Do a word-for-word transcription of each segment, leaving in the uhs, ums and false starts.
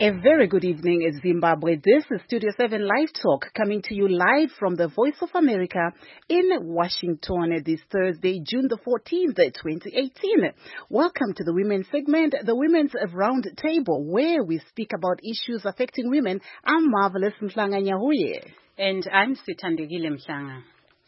A very good evening, Zimbabwe. This is Studio seven Live Talk, coming to you live from the Voice of America in Washington this Thursday, June the fourteenth, twenty eighteen. Welcome to the Women's segment, the Women's Round Table, where we speak about issues affecting women. I'm Marvelous Mhlanga Nyahuye. And I'm Sithandekile Mhlanga.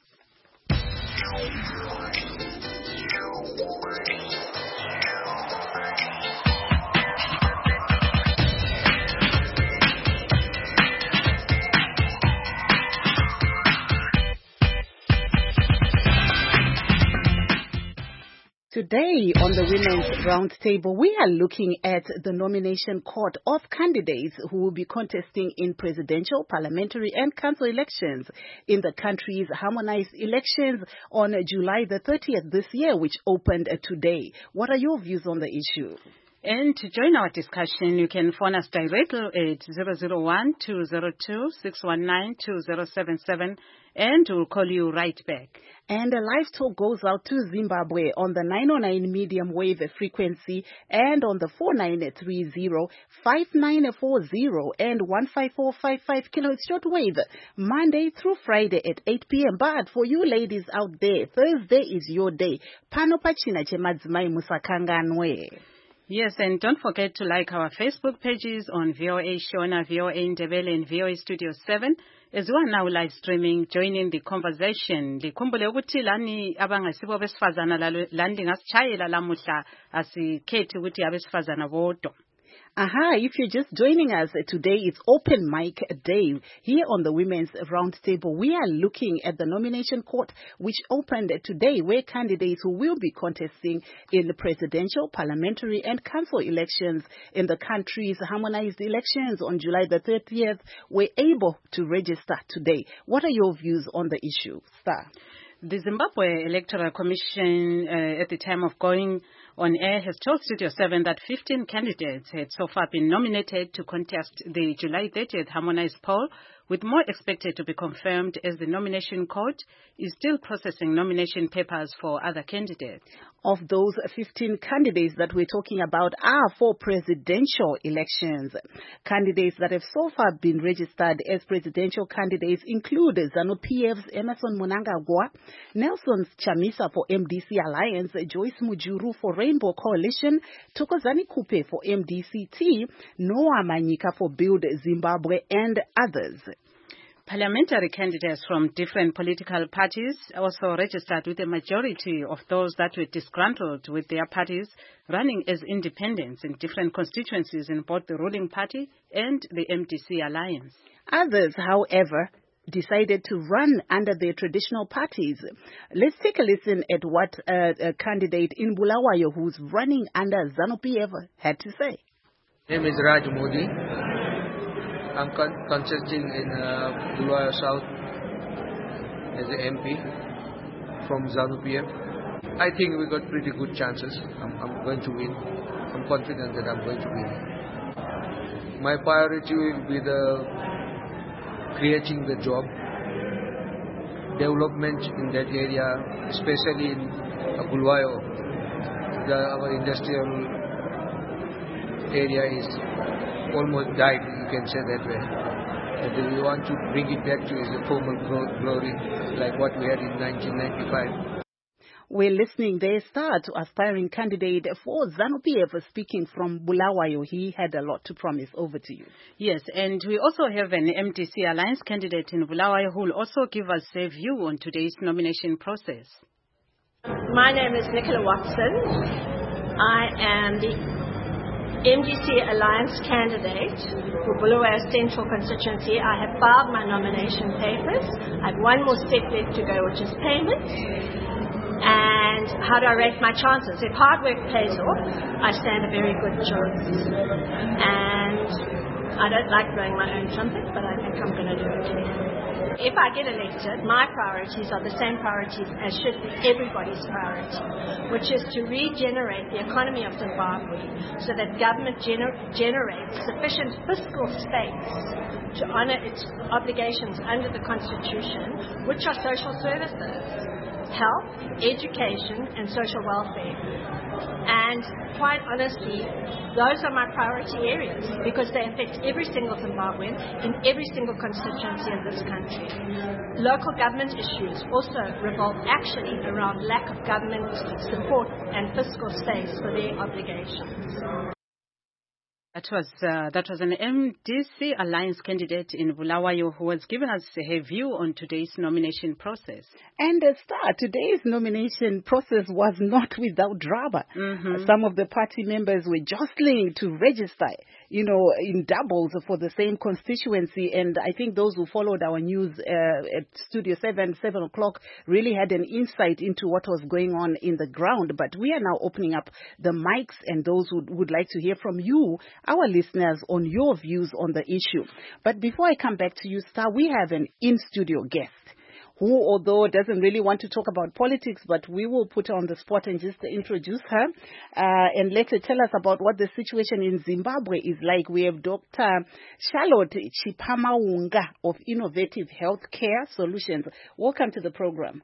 Today on the Women's Roundtable, we are looking at the nomination court of candidates who will be contesting in presidential, parliamentary and council elections in the country's harmonized elections on July the thirtieth this year, which opened today. What are your views on the issue? And to join our discussion, you can phone us directly at zero zero one, two zero two, six one nine, two zero seven seven and we'll call you right back. And a live talk goes out to Zimbabwe on the nine oh nine medium wave frequency and on the four nine three zero, five nine four zero and one five four five five kilohertz shortwave, Monday through Friday at eight p.m. But for you ladies out there, Thursday is your day. Pano pachina chemadzimai musakanganwe. Yes, and don't forget to like our Facebook pages on V O A Shona, V O A Ndebele, and V O A Studio seven. As we are now live streaming, joining the conversation. Likhumbule ukuthi lani abangasibo besifazana landi ngasitshayela lamuhla asikhethi ukuthi abesifazana bodwa. Aha, if you're just joining us today, it's Open Mic Day. Here on the Women's Roundtable, we are looking at the nomination court, which opened today, where candidates who will be contesting in the presidential, parliamentary and council elections in the country's harmonized elections on July the thirtieth were able to register today. What are your views on the issue, Star? The Zimbabwe Electoral Commission, uh, at the time of going on air, has told Studio seven that fifteen candidates had so far been nominated to contest the July thirtieth harmonized poll, with more expected to be confirmed as the nomination court is still processing nomination papers for other candidates. Of those fifteen candidates that we're talking about are for presidential elections. Candidates that have so far been registered as presidential candidates include ZANU-P F's Emmerson Mnangagwa, Nelson Chamisa for M D C Alliance, Joyce Mujuru for Rainbow Coalition, Thokozani Kupe for M D C T, Noah Manyika for Build Zimbabwe, and others. Parliamentary candidates from different political parties also registered, with a majority of those that were disgruntled with their parties running as independents in different constituencies in both the ruling party and the M D C Alliance. Others, however, decided to run under their traditional parties. Let's take a listen at what uh, a candidate in Bulawayo who's running under ZANU-P F had to say. My name is Raj Modi. I'm con- contesting in uh, Bulawayo South as an M P from ZANU-P F. I think we got pretty good chances. I'm, I'm going to win. I'm confident that I'm going to win. My priority will be the creating the job, development in that area, especially in uh, Bulawayo. The, our industrial area is almost died, you can say that way. And we want to bring it back to its former glory, like what we had in nineteen ninety-five. We're listening there, Star, to aspiring candidate for ZANU-P F speaking from Bulawayo. He had a lot to promise. Over to you. Yes, and we also have an M D C Alliance candidate in Bulawayo who will also give us a view on today's nomination process. My name is Nicola Watson. I am the M D C Alliance candidate for Bulawayo Central constituency. I have filed my nomination papers. I have one more step left to go, which is payment. And how do I rate my chances? If hard work pays off, I stand a very good chance. And I don't like blowing my own trumpet, but I think I'm going to do okay. If I get elected, my priorities are the same priorities as should be everybody's priority, which is to regenerate the economy of Zimbabwe so that government gener- generates sufficient fiscal space to honor its obligations under the Constitution, which are social services, health, education, and social welfare. And quite honestly, those are my priority areas because they affect every single Zimbabwean in every single constituency of this country. Local government issues also revolve actually around lack of government support and fiscal space for their obligations. That was uh, that was an M D C Alliance candidate in Bulawayo who has given us her view on today's nomination process. And uh, Star, today's nomination process was not without drama. Mm-hmm. Some of the party members were jostling to register, you know, in doubles for the same constituency. And I think those who followed our news uh, at Studio seven, seven o'clock really had an insight into what was going on in the ground. But we are now opening up the mics and those who would like to hear from you, our listeners, on your views on the issue. But before I come back to you, Star, we have an in-studio guest who, although doesn't really want to talk about politics, but we will put her on the spot and just introduce her uh, and let her tell us about what the situation in Zimbabwe is like. We have Doctor Charlotte Chipamaunga of Innovative Healthcare Solutions. Welcome to the program.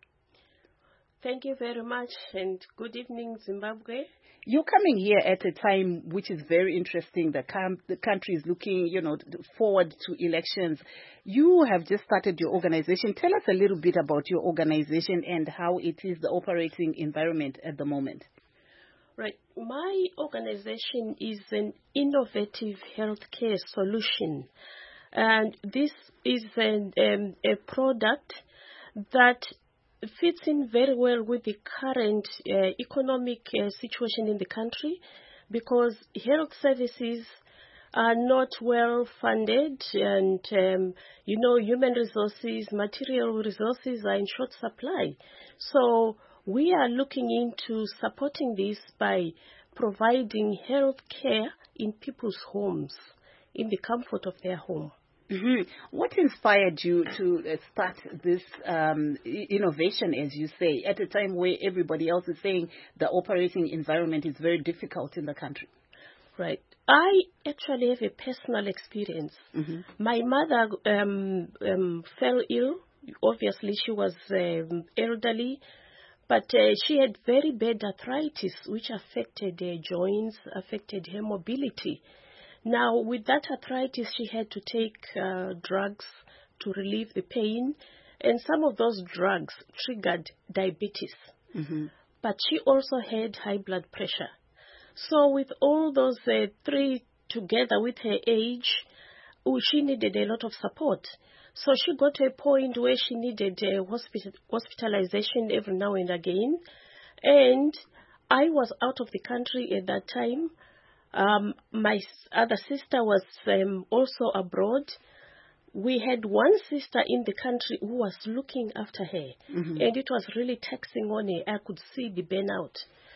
Thank you very much, and good evening, Zimbabwe. You're coming here at a time which is very interesting. The, com- the country is looking, you know, forward to elections. You have just started your organization. Tell us a little bit about your organization and how it is the operating environment at the moment. Right. My organization is an innovative healthcare solution. And this is an, um, a product that fits in very well with the current uh, economic uh, situation in the country because health services are not well funded and, um, you know, human resources, material resources are in short supply. So we are looking into supporting this by providing health care in people's homes, in the comfort of their home. Mm-hmm. What inspired you to uh, start this um, innovation, as you say, at a time where everybody else is saying the operating environment is very difficult in the country? Right. I actually have a personal experience. Mm-hmm. My mother um, um, fell ill. Obviously, she was um, elderly, but uh, she had very bad arthritis, which affected her joints, affected her mobility. Now, with that arthritis, she had to take uh, drugs to relieve the pain, and some of those drugs triggered diabetes. Mm-hmm. But she also had high blood pressure. So with all those uh, three together with her age, oh, she needed a lot of support. So she got to a point where she needed uh, hospital- hospitalization every now and again. And I was out of the country at that time. Um, my other sister was um, also abroad. We had one sister in the country who was looking after her, mm-hmm. and it was really taxing on her. I could see the burnout.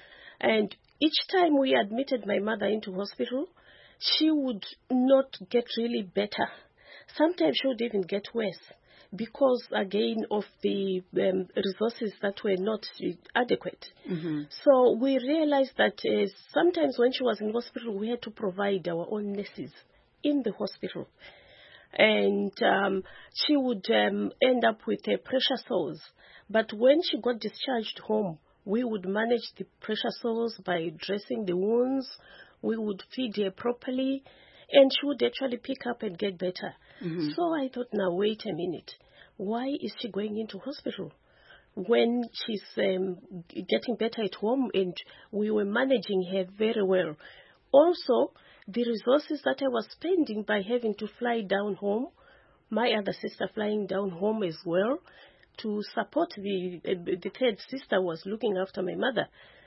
And each time we admitted my mother into hospital, she would not get really better. Sometimes she would even get worse because, again, of the um, resources that were not adequate. Mm-hmm. So we realized that uh, sometimes when she was in hospital, we had to provide our own nurses in the hospital. And um, she would um, end up with uh, pressure sores. But when she got discharged home, we would manage the pressure sores by dressing the wounds. We would feed her properly, and she would actually pick up and get better. Mm-hmm. So I thought, now, wait a minute. Why is she going into hospital when she's um, getting better at home and we were managing her very well? Also, the resources that I was spending by having to fly down home, my other sister flying down home as well, to support the, uh, the third sister was looking after my mother.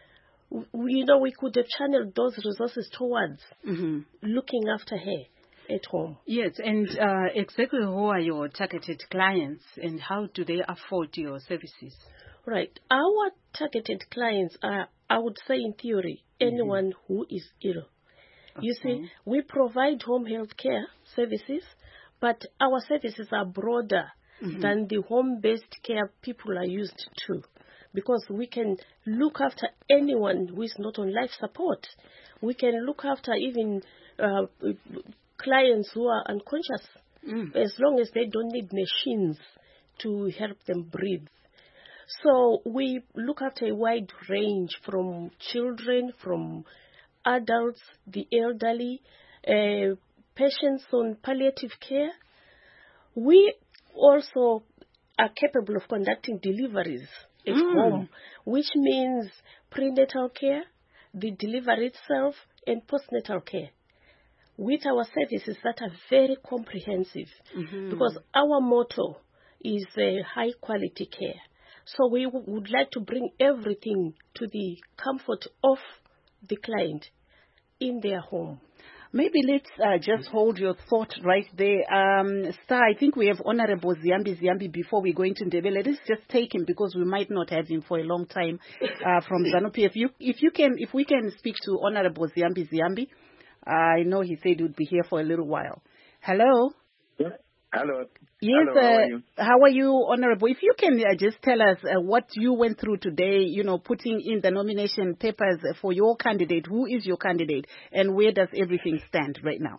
We, you know, we could have channeled those resources towards mm-hmm. looking after her at home. Yes, and uh, exactly who are your targeted clients and how do they afford your services? Right. Our targeted clients are, I would say in theory, anyone mm-hmm. who is ill. Okay. You see, we provide home health care services, but our services are broader. mm-hmm. than the home-based care people are used to. Because we can look after anyone who is not on life support. We can look after even uh, clients who are unconscious, mm. as long as they don't need machines to help them breathe. So we look after a wide range, from children, from adults, the elderly, uh, patients on palliative care. We also are capable of conducting deliveries at mm. home, which means prenatal care, the delivery itself, and postnatal care, with our services that are very comprehensive, mm-hmm. because our motto is uh, high quality care. So we w- would like to bring everything to the comfort of the client in their home. Maybe let's uh, just hold your thought right there. Um, Star, I think we have Honorable Ziyambi Ziyambi before we go into Ndebele. Let's just take him because we might not have him for a long time uh, from ZANU-P F. If you, if you can, if we can speak to Honorable Ziyambi Ziyambi, uh, I know he said he'd be here for a little while. Hello. Yeah. Hello. Yes, Hello, how, uh, are you? how are you, Honorable? If you can uh, just tell us uh, what you went through today, you know, putting in the nomination papers for your candidate. Who is your candidate, and where does everything stand right now?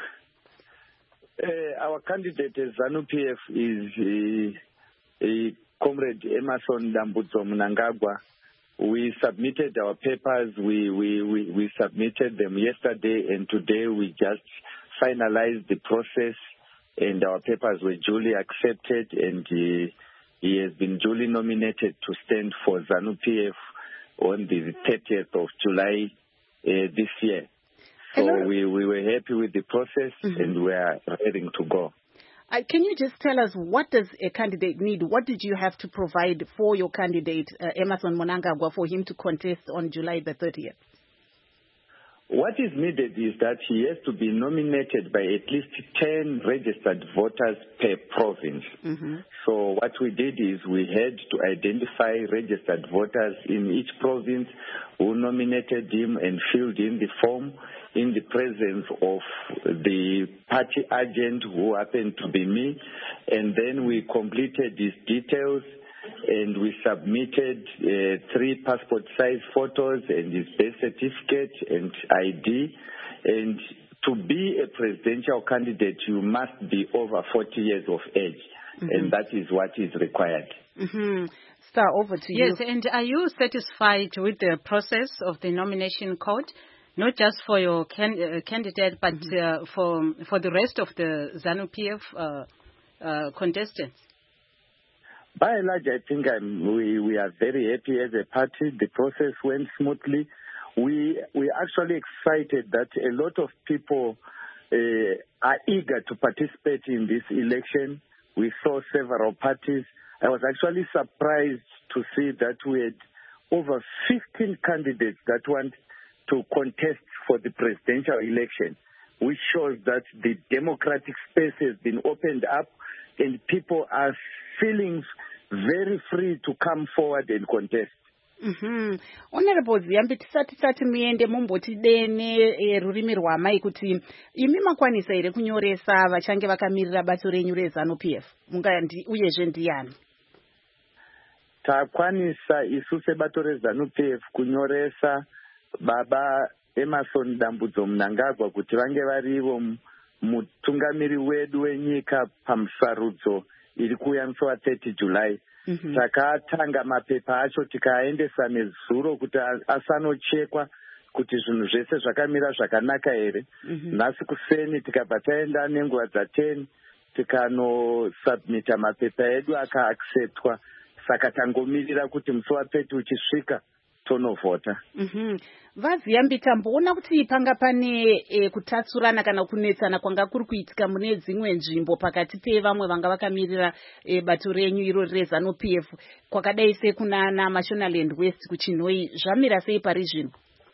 Uh, our candidate as ZANU-P F is uh, uh, Comrade Emmerson Dambudzo Mnangagwa. We submitted our papers. We, we, we, we submitted them yesterday, and today we just finalized the process. And our papers were duly accepted, and uh, he has been duly nominated to stand for ZANU-P F on the thirtieth of July uh, this year. So Hello. we, we were happy with the process, mm-hmm. and we are ready to go. Uh, can you just tell us, what does a candidate need? What did you have to provide for your candidate, uh, Emmerson Mnangagwa, for him to contest on July the thirtieth? What is needed is that he has to be nominated by at least ten registered voters per province. Mm-hmm. So what we did is we had to identify registered voters in each province who nominated him and filled in the form in the presence of the party agent, who happened to be me. And then we completed his details, and we submitted uh, three passport-size photos and his birth certificate and I D. And to be a presidential candidate, you must be over forty years of age, mm-hmm. and that is what is required. Mm-hmm. Star, over to you. Yes, you. and are you satisfied with the process of the nomination code? Not just for your can, uh, candidate, but mm-hmm. uh, for for the rest of the ZANU-P F uh, uh, contestants? By and large, I think I'm, we, we are very happy as a party. The process went smoothly. We we are actually excited that a lot of people uh, are eager to participate in this election. We saw several parties. I was actually surprised to see that we had over fifteen candidates that want to contest for the presidential election, which shows that the democratic space has been opened up and people are feeling very free to come forward and contest. Mm-hmm. Honorable Ziyambi, tisati tisati muende mumbotidene e, rurimi rwamai kuti imi makwanisa ere kunyoresa vachange vakamirira bato renyu reZANU-P F uyezve ndiani? Takwanisa isu sebato reZANU-P F kunyoresa Baba Emmerson Dambudzo Mnangagwa kuti vange varivo mutungamiri wedu wenyika pamusarudzo iri kuuya musi wa thirty July. Mm-hmm. Takatanga mapepa acho tikaendesa nezuro kuti asanochekwa kuti zvinhu zvese zvakamira zvakanaka here. Mm-hmm. Nhasi kuseni tikabva taenda nenguva dza10 tikanosubmita mapepa edu akaacceptwa, saka tangomirira kuti musi wa thirty uchisvika tonovhota. Mm-hmm. VaZiyambi, tamboona kuti panga pane e, kutatsurana kana kunetsana kwanga kuri kuitika mune dzimwe nzvimbo pakati pevamwe vanga vakamirira e, bato renyu iro reZANU-P F kwakadai sekunana Mashonaland West kuChinhoyi. Zvamira sei pari zvino?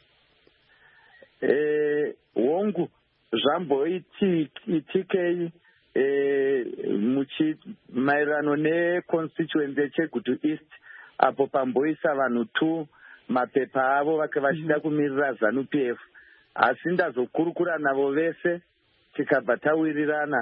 Eh, hongu zvamboitikei eh, muchi maererano neconstituency yeChegutu East apo pamboisa vanhu two mapepa avo vachida kumirira ZANU-P F, asi ndazokurukura navo vese tikabva tawirirana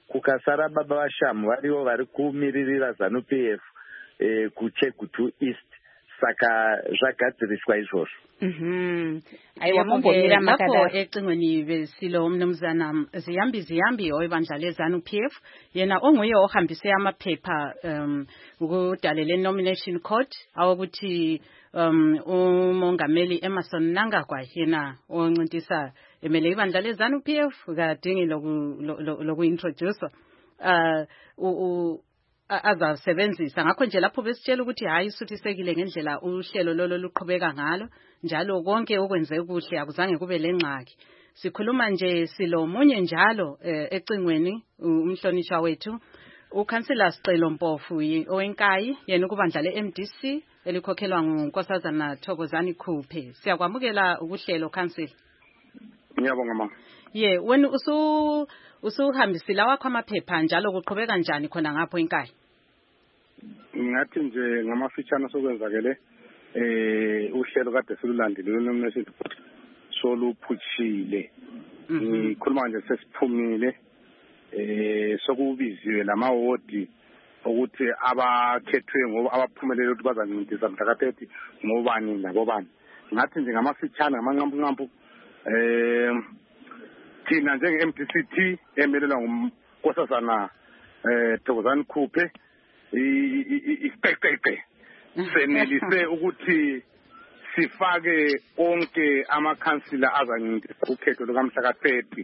kukasara baba vashamu varivo vari kumiririra ZANU-P F eh, kuChegutu East, saka zvagadziriswa izvozvo. Mhm. Ayibonge lapho ecingweni besilo umnumzana Ziyambi Ziyambi oyibandla leZANU-P F, yena onguye ohambise amaphepha um ukudalele nomination court awukuthi um umongameli Emmerson Mnangagwa yena oncintisa emele ibandla leZANU-P F kadingi loku loku introduce uh azasebenzisa. Ngakho nje lapho besitshela ukuthi hayi isuthisekile ngendlela uhlelo lolo luqhubeka ngalo, njalo konke okwenze kuhle akuzange kube lengxaki. Sikhuluma nje silo munye njalo ecingweni umhlonishwa wethu uKhansila Sicelo Mpofu owenkayi yena ukubandla le-M D C elikhokhelwa nguNkosazana Thokozani Khuphe. Siyakwamukela ukuhlelo Khansila. Ngiyabonga mama. Ye, wena usu usuhambisile wakho amaphepha njalo kuqhubeka kanjani khona ngapho enkaya? Ngathi nje ngamafitshana sokwenzakele eh uhlelo kade silulandile nomination soluphutshile. Ngikhuluma nje sesiphumile eh sokubiziwe lamawodi ukuthi abakhethwe ngoba abaphumelele ukuthi bazancintisana mhla thirty ngobani nabobani. Ngathi nje ngamafitshana ngamanqampu eh thina njenge-M D C T emelelwa nguNkosazana eh Thokozani Khuphe iqeqeqe senelise ukuthi sifake onke amakhansila azancintisana ukhetho lukamhla thirty.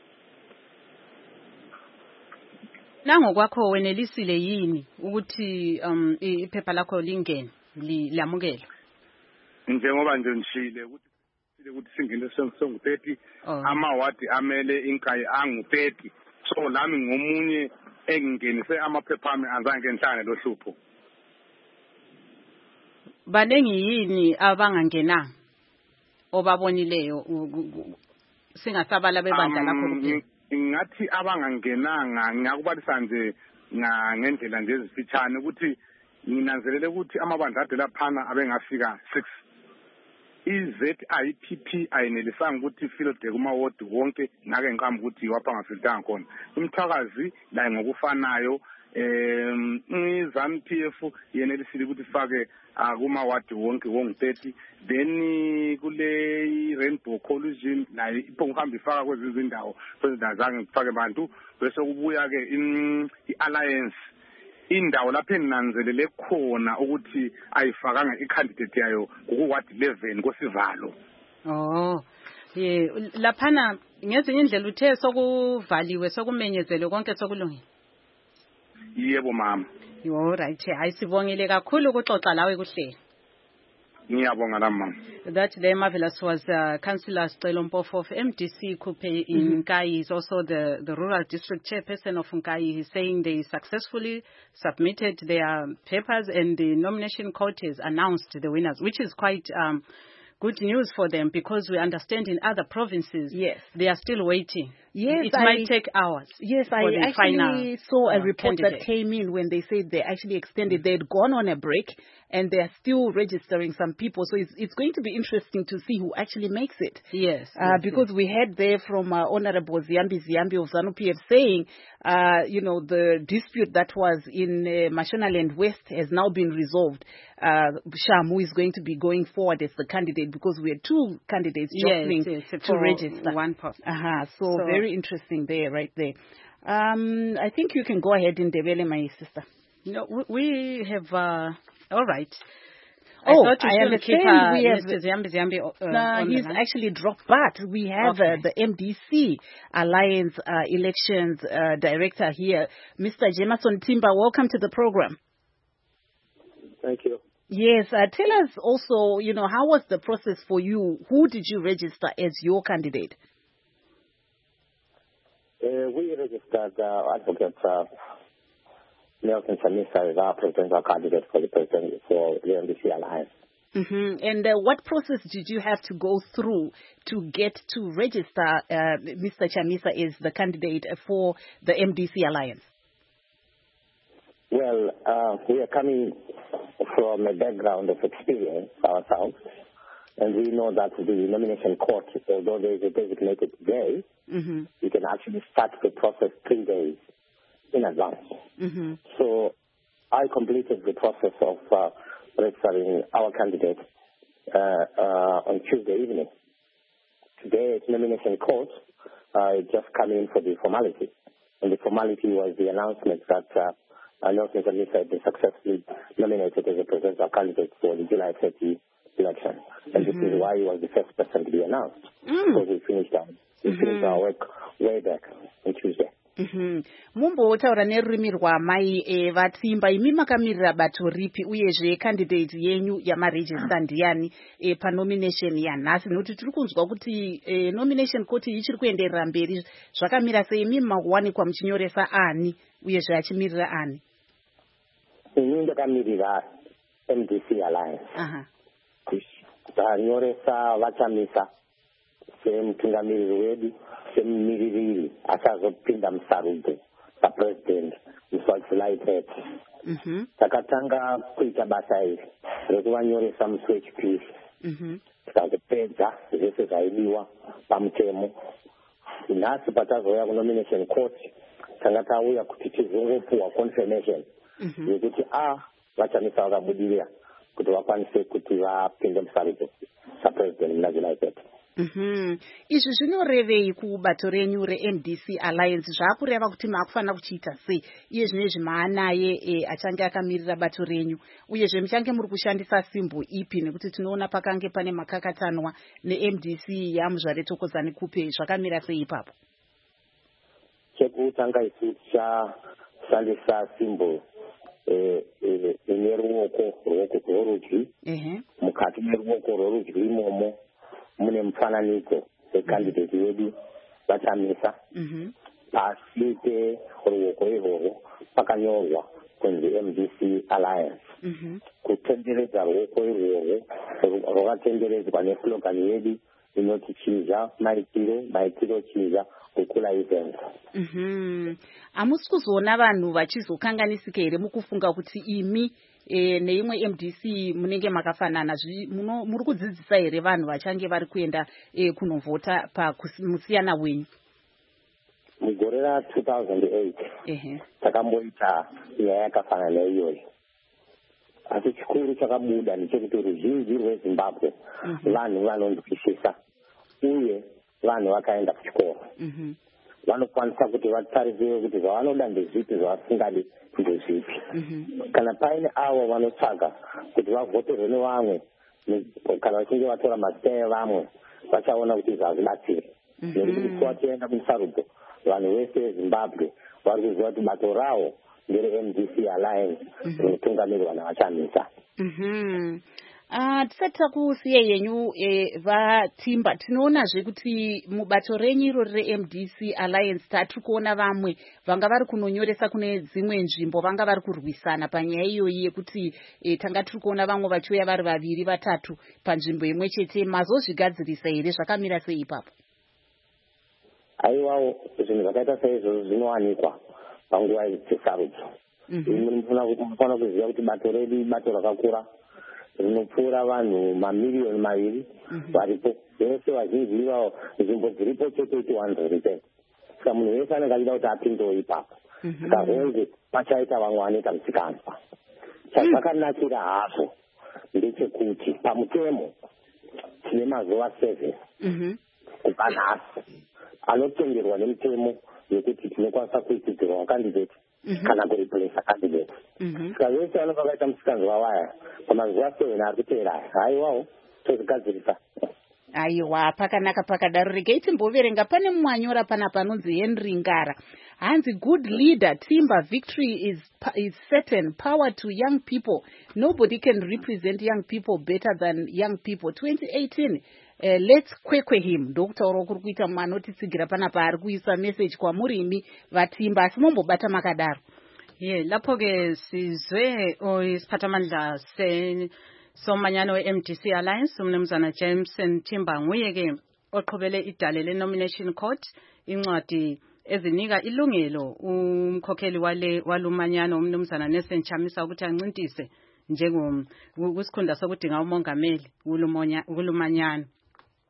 Nangokwakho wenelisile yini ukuthi um iphepha lakho lingene lamukela? Njengoba nje ngishile ukuthi ukuthi singene sengu thirty amawadi amele inkayi angu thirty, so lami ngomunye engingenise amaphepha ami azange ngihlangane lohlupho. Banengi yini abangangenanga obabonileyo singasabala bebandla lakho kuphela? Ngathi abangangenanga ngiyakubalisa nje ngendlela nje ezifitshane ukuthi nginanzelele ukuthi amabandla ade laphana abengafika six. I-Z I P P ayinelisanga ukuthi field kumawodi wonke ngake ngiqamba ukuthi wapha ngafiltanga khona. Imthakazi la ngokufanayo em iZANU-P F yenelisile ukuthi fake kumawadi wonke wonke thirty, then kule Rainbow Coalition nayo iphongihamba ifaka kwezi zindawo kwezindazange ngifake abantu bese kubuya ke i-alliance indawo lapho enanzelele khona ukuthi ayifakanga i-candidate yayo kuward eleven kosivalo. Oh ye laphana ngezinye indlela uthe sokuvaliwe sokumenyezele konke sokulungile. Yebo mama. Yo right, ayisibongile kakhulu ukuxoxa lawe kuhlelo. Ngiyabonga la mama. That the marvelous was uh, Councillor Sicelo Mpofu of M D C Khuphe in Nkayi. Is also the, the rural district chairperson of Nkayi. He's saying they successfully submitted their papers and the nomination court has announced the winners, which is quite um, good news for them because we understand in other provinces yes. they are still waiting. Yes, it I, might take hours. Yes, I actually final, saw a uh, report candidate. that came in when they said they actually extended. They had gone on a break and they are still registering some people. So it's it's going to be interesting to see who actually makes it. Yes. Uh, yes because yes. we heard there from uh, Honorable Ziyambi Ziyambi of ZANU-P F saying, uh, you know, the dispute that was in uh, Mashonaland West has now been resolved. Uh, Shamu is going to be going forward as the candidate because we had two candidates jostling yes, yes, to register. One person. Uh-huh. So, so very interesting there, right there. Um, I think you can go ahead in Ndebele, my sister. No, we have, uh, all right. Oh, I, I understand keep, uh, we have, Mister Ziyambi Ziyambi, uh, no, he's actually dropped, but we have okay. uh, the M D C Alliance uh, Elections uh, Director here, Mister Jameson Timber. Welcome to the program. Thank you. Yes, uh, tell us also, you know, how was the process for you? Who did you register as your candidate? Uh, we registered uh, Advocate uh, Nelson Chamisa as our presidential candidate for the president for the M D C Alliance. Mm-hmm. And uh, what process did you have to go through to get to register uh, Mister Chamisa as the candidate for the M D C Alliance? Well, uh, we are coming from a background of experience ourselves, and we know that the nomination court, although there is a designated day, mm-hmm. you can actually start the process three days in advance. Mm-hmm. So I completed the process of uh, registering our candidate uh, uh, on Tuesday evening. Today, at nomination court, I just come in for the formality. And the formality was the announcement that uh, Nelson Chamisa had been successfully nominated as a presidential candidate for the July thirtieth election. And mm-hmm. this is why he was the first person to be announced. Mm. Because we finished our, we mm-hmm. finished our work way back on Tuesday. Mm-hmm. Mumbotaura nerurimi rwamai e, Vatimba imi makamirira bato ripi uyezve candidate yenyu yamarejista ndiani e, panomination yanhasi nokuti tiri kunzwa kuti e, nomination court ichiri kuenderera mberi zvakamira sei imi makuwanikwa muchinyoresa ani uyezve achimirira ani? Ini ndakamirira M D C Alliance. Aha. Tanyoresa Vachamisa semutungamiriri wedu semumiririri achazopinda musarudzo sapresident musi waJuly thirtieth. Mhm. Takatanga kuita basa iri rekuvanyoresa musi wechipiri. Mhm. Tikazopedza zvese zvaidiwa pamutemo. Nhasi patazouya kunomination court tanga tauya kuti tizongopuwa confirmation yekuti a Vachamisa vakabudirira kuti vakwanise kuti vapinde musarudzo sapresident muna July thirtieth. Mhm. Izvi zvinorevei kubato renyu re-M D C Alliance? Zvakureva kuti makufanira kuchiita sei iye zvinezvi maanaye e, achange akamirira bato renyu uyezve muchange muri kushandisa simbo ipi nekuti tinoona pakange pane makakatanwa ne-M D C yamuzvare Thokozani Kupe zvakamira sei ipapo? Chekutanga isu tichashandisa simbo ine ruoko ruoko rworudyi. Mukati meruoko rworudyi imomo mune mufananidzo wekandidate wedu Vachamisa. Pasi peruoko irworwo pakanyorwa kunzi M D C Alliance. Kutenderedza ruoko irworwo rwakatenderedzwa neslogan yedu inoti chiza maitiro maitiro chiza kukula event. Mhm. Hamusi kuzoona vanhu vachizokanganisika here mukufunga kuti imi e, neimwe M D C munenge makafanana muri kudzidzisa here vanhu vachange vari kuenda e, kunovhota pamusiyana wenyu? Mugore ra two thousand eight ehe takamboita nyaya yakafanana iyoyo, asi chikuru chakabuda ndechekuti ruzhinji rweZimbabwe vanhu vanonzwisisa uye vanhu vakaenda kuchikoro. Vanokwanisa kuti vatarisire kuti zvavanoda ndezvipi zvavasingadi ndezvipi. Kana paine avo vanotsvaga kuti vavhoterwe nevamwe kana vachinge vatora mazita evamwe vachaona kuti izvi hazvibatsiri. Nekuti tienda musarudzo vanhu vese veZimbabwe vari kuziva kuti bato ravo ndere M D C Alliance rinotungamirwa naVachamisa. Uh, tisati takusiya yenyu e, Vatimba tinoonazve kuti mubato renyu iro re-M D C Alliance tatu kuona vamwe vanga vari kunonyoresa kune dzimwe nzvimbo vanga vari kurwisana panyaya iyoyi yekuti e, tanga tiri kuona vamwe vachiuya vari vaviri vatatu panzvimbo imwe chete. Mazozvigadzirisa here? Zvakamira sei ipapo? Aiwawo zvinhu zvakaita saizvozvo zvinowanikwa panguva dzesarudzo. Munofana kuziva kuti bato redu bato rakakura rinopfuura vanhu mamiliyoni maviri varipo vese vazhinji ivavo nzvimbo dziripo chete one percent. Saka munhu wese anenge achida kuti apindewo ipapo. Saka honge pachaita vamwe vanoita musikanzwa. Chazvakanakira hazvo ndechekuti pamutemo tine mazuva seven kubva nhasi anotengerwa nemutemo yekuti tinokwanisa kuitidzirwa candidate kana kureplace candidate. Saka vese vanenge vakaita musikanzwa waya pamazuva seven ari kuteera aya haiwawo tozvigadzirisa. Aiwa, pakanaka pakadaro. Regai timboverenga pane mwanyora pana panonzi Henry Ngara. Hanzi good leader Timba victory is is certain. Power to young people. Nobody can represent young people better than young people. twenty eighteen Uh, let's kwekwe him. Doctor Orokuru kuita manotitsigira pana paari kuisa message kwa murimi Vatimba asi mombobata makadaro. Ye lapho ke sizwe oyisiphathamandla se somanyano we-M D C Alliance umnumzana Jameson Timba nguye ke oqhubele idale le-nomination court incwadi ezinika ilungelo umkhokheli wale walumanyano umnumzana Nelson Chamisa ukuthi ancintise njengom kusikhunda sokudinga umongameli kulumanyano.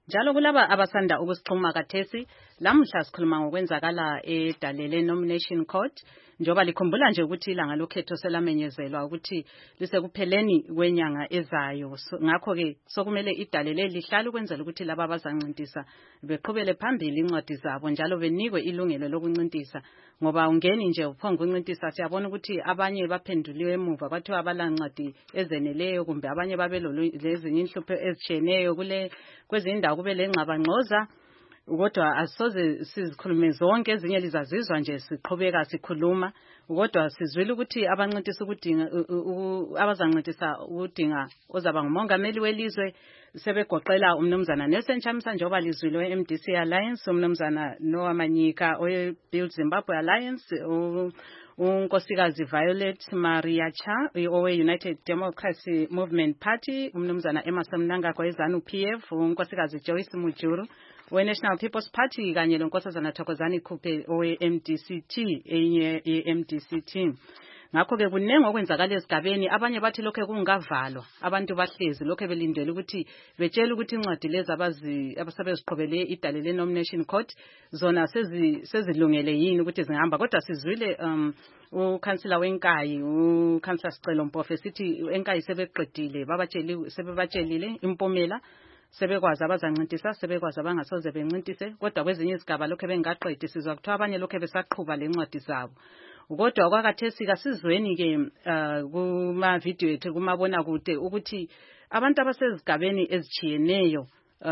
Njalo kulaba abasanda ukusixhuma kathesi lamhla sikhuluma ngokwenzakala edalele nomination court njoba likhumbula nje ukuthi ilanga lokhetho selamenyezelwa ukuthi lisekupheleni kwenyanga ezayo so, ngakho ke sokumele idalele lihlale ukwenzela ukuthi laba abazancintisa beqhubele phambili incwadi zabo njalo benikwe ilungelo lokuncintisa ngoba ungeni nje uphonga ukuncintisa siyabona ukuthi abanye baphenduliwe emuva bathiwa abalancwadi ezeneleyo kumbe abanye babelo lezinye inhlupho ezitsheneyo kule kwezindawo kube lengxabangxoza kodwa asoze sizikhulume zonke ezinye lizazizwa nje siqhubeka sikhuluma kodwa sizwile ukuthi abancintisa ukudinga abazancintisa ukudinga ozaba ngumongameli welizwe sebegoqela umnumzana Nelson Chamisa njoba lizwile e-M D C Alliance umnumzana Noah Manyika owe-Build Zimbabwe Alliance unkosikazi Violet Maria Cha owe-United Democracy Movement Party umnumzana Emerson Mnangagwa we-ZANU P F unkosikazi Joyce Mujuru we-National People's Party kanye lonkosazana Thokozani Khuphe owe-M D C T enye ye-M D C T ngakho ke kunenge okwenzakala esigabeni abanye bathi lokho kungavalwa abantu bahlezi lokho belindele ukuthi betshela ukuthi incwadi lezi abazi abasebeziqhubele idalele nomination court zona sezi sezilungele yini ukuthi zingahamba kodwa sizwile um ukansela wenkayi ukansela Sicelo Mpofu sithi enkayi sebeqedile babatsheli sebebatshelile impumela sebekwazi abazancintisa sebekwazi abangasoze bencintise kodwa kwezinye izigaba lokho bengaqedi sizwa kuthiwa abanye lokho besaqhubha lencwadi zabo kodwa kwakathesi kasizweni ke kuma video ethu kumabona kude ukuthi abantu abasezigabeni ezichiyeneyo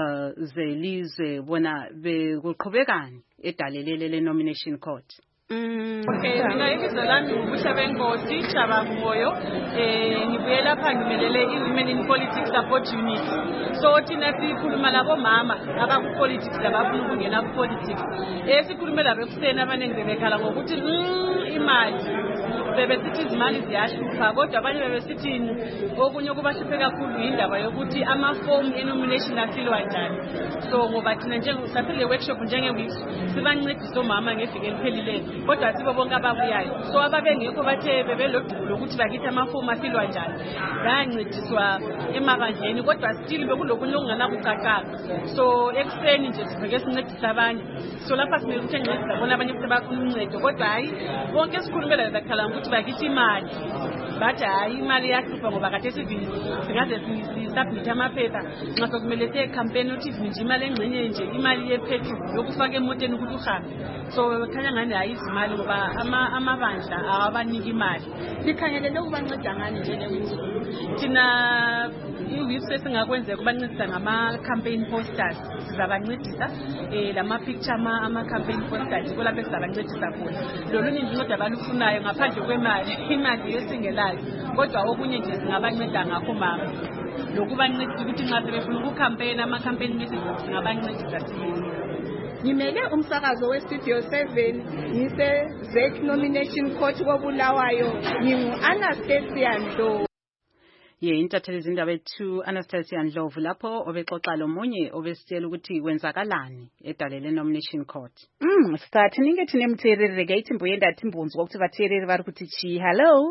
zelizwe bona bekuqhubekani edalelele le nomination court. Mm. Okay, mina ibizo lami ubuhle benkosi Shaba Moyo eh ngibuye lapha ngimelele iWomen in Politics Support Unit. So thina sikhuluma labo mama abaku politics labafuna ukungena ku politics. Eh sikhuluma labo ekuseni abanenge bebekhala ngokuthi imali bebesithi izimali ziyashupha kodwa abanye bebesithini okunye kubahluphe kakhulu indaba yokuthi ama form enomination afilwa njani. So ngoba thina njengosaphile workshop njenge week sibancedisa omama ngeviki eliphelile kodwa sibo bonke ababuyayo so ababengekho bathe bebelodulo ukuthi bakithi amafomu afilwa njani bayancediswa emabandleni kodwa still bekulokunye okungana kucacanga so ekuseni nje siveke sincedisa abanye so lapha simele ukuthi encedisa bona abanye futhi bafuna uncedo kodwa hayi bonke sikhulumela lakhala ukuthi bakithi imali bathi hayi imali yahlupha ngoba kade sivini singaze sisubmit amaphepha nxa sokumele siye campaign ukuthi nje imali engcenye nje imali yepetrol yokufaka emoteni ukuthi uhambe so khanya ngani hayi izimali ngoba ama amabandla awabaniki imali sikhangelele ukubanceda ngani nje lewethu thina iwipse singakwenza kubancedisa ngama campaign posters sizabancedisa eh lama picture ama ama campaign posters kulapho sizabancedisa khona lolunye incwadi abalufunayo ngaphandle kwemali imali yesingelayo kodwa okunye nje singabanceda ngakho mama lokubancedisa ukuthi nxa sebefuna ukucampaign ama campaign messages singabancedisa sibili. Ngimele umsakazo we-Studio seven ngise Z nomination court kobulawayo ngingu Anastasia Ndlovu. Ye intatheli izindaba ethu Anastasia Ndlovu lapho obexoxa lomunye obesitshela ukuthi kwenzakalani edalele nomination court. Mm start ninge thine mtherere gathi mbuye ndathi mbunzi ukuthi batherere bari ukuthi chi hello.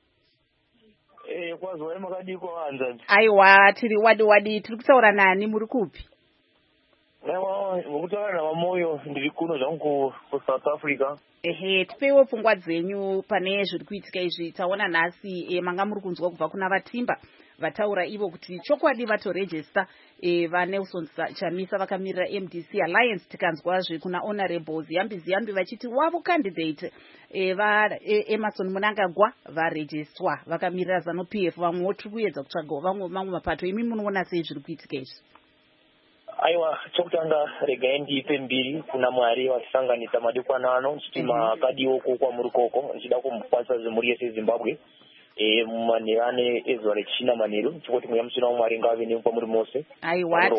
Eh kwazi wena makadiko kanjani? Ayiwa thiri wadi wadi tiri kutaura nani muri kupi? Ewa ngokutaka na Moyo ndiri kuno zvangu ku South Africa. Ehe tipewo pfungwa dzenyu pane zviri kuitika izvi taona nhasi e, manga muri kunzwa kubva kuna vatimba vataura ivo kuti chokwadi vatorejista e, vaNelson Chamisa vakamirira M D C Alliance tikanzwazve kuna honorables Yambi Ziyambi vachiti wavo candidate e, va e, Emerson Mnangagwa varejistwa vakamirira ZANU P F vamwe tiri kuedza kutsvaga vamwe mamwe mapato imi munoona sei zviri kuitika izvi? Aiwa chokutanga rega ndipe mbiri kuna Mwari watisanganisa madekwana ano nchitima kadiwo kwa muri koko nchida kumupasa zimuri yese Zimbabwe e manirane ezo rechina maniru chikoti muyamsina Mwari ngave ne kwa muri mose aiwa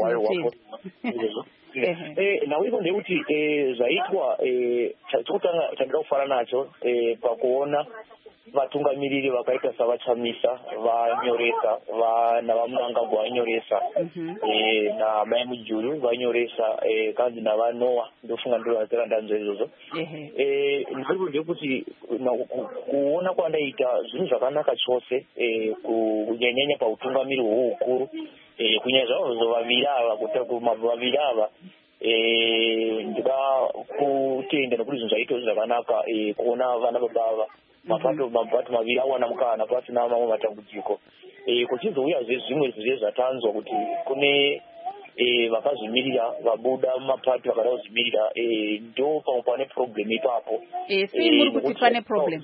eh na wiko ndekuti eh zvaitwa eh chokutanga chandira kufara nacho eh pakuona vatungamiriri vakaita savachamisa vanyoresa vana vaMnangagwa vanyoresa eh na Mai Mujuru vanyoresa eh kanzi na vanoa ndofunga ndo vatera ndanzo izozvo eh ndiri ndekuti kuona kwandaita zvinhu zvakanaka chose eh kunyenyenya pautungamiri hukuru eh kunyezwa uzovavira kuti kumavavira eh ndika kutenda nokuti zvinhu zvaito zvakanaka eh kuona vana babava mapato mapato maviri awana mukana pasina mamwe matambudziko eh kuchizouya zvimwe zviye zvatanzwa kuti kune eh vakazvimirira vabuda mumapato vakada kuzvimirira eh ndo pamwe pane problem ipapo eh si muri kuti pane problem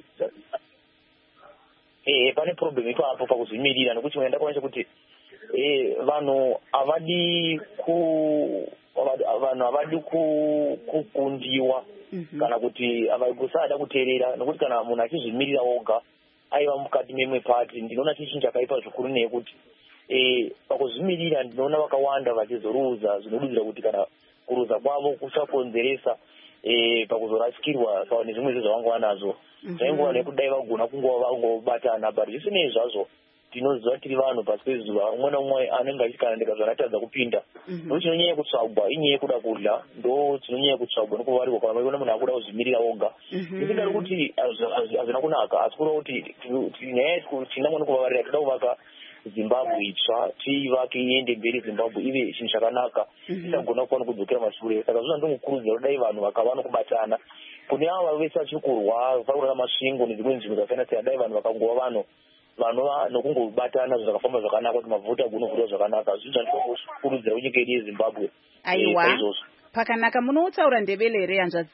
eh pane problem ipapo pakuzvimirira nokuti mwana ndakaona kuti eh vanhu avadi ku vanhu avadi kukundiwa kana kuti avakusada kuteerera nokuti kana munhu achizvimirira oga aiva mukati memwe pati ndinoona chii chinhu chakaipa zvikuru nekuti eh pakuzvimirira ndinoona vakawanda vachizoruza zvinodudzira kuti kana kuruza kwavo kuchakonzeresa eh pakuzorasikirwa paone zvimwe zvezvavangova nazvo zvaingova nekudai vagona kungova vangobatana but zvisinei zvazvo tinoziva tiri vanhu pasi pezuva umwe naumwe anenge achikanandika zvanatadza kupinda ndo chinonyanya kutsvagwa inyaya yekuda kudya ndo chinonyanya kutsvagwa nokuvarirwa kana vaiona munhu akuda kuzvimirira oga isingari kuti hazvina kunaka asi kuda kuti nyaya tinamwe nokuvavarira toda kuvaka zimbabwe itsva tiivake iende mberi zimbabwe ive chinhu chakanaka tisagona kuva nokudzokera mashure saka zvona ndomukurudzira kudai vanhu vakava nokubatana kune ava vese vachiri kurwa vakurara masvingo nedzimwe nzvimbo dzakasiyana siyana dai vanhu vakangova vanhu vanova nokungobatana zvakafamba zvakanaka kuti mavhoti agonovhurwa zvakanaka zvinhu zvandinokurudzira kunyika yedu yezimbabwe aiwa pakanaka munotaura ndebele here hanzvadzi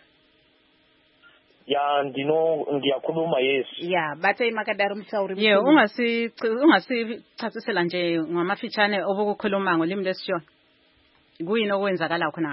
ya ndino ndiyakhuluma yes ya batai makadaro mutauri ye ungasi ungasichasisela nje ngamafitshane obukukhuluma ngolimi lesishona kuyini okwenzakala khona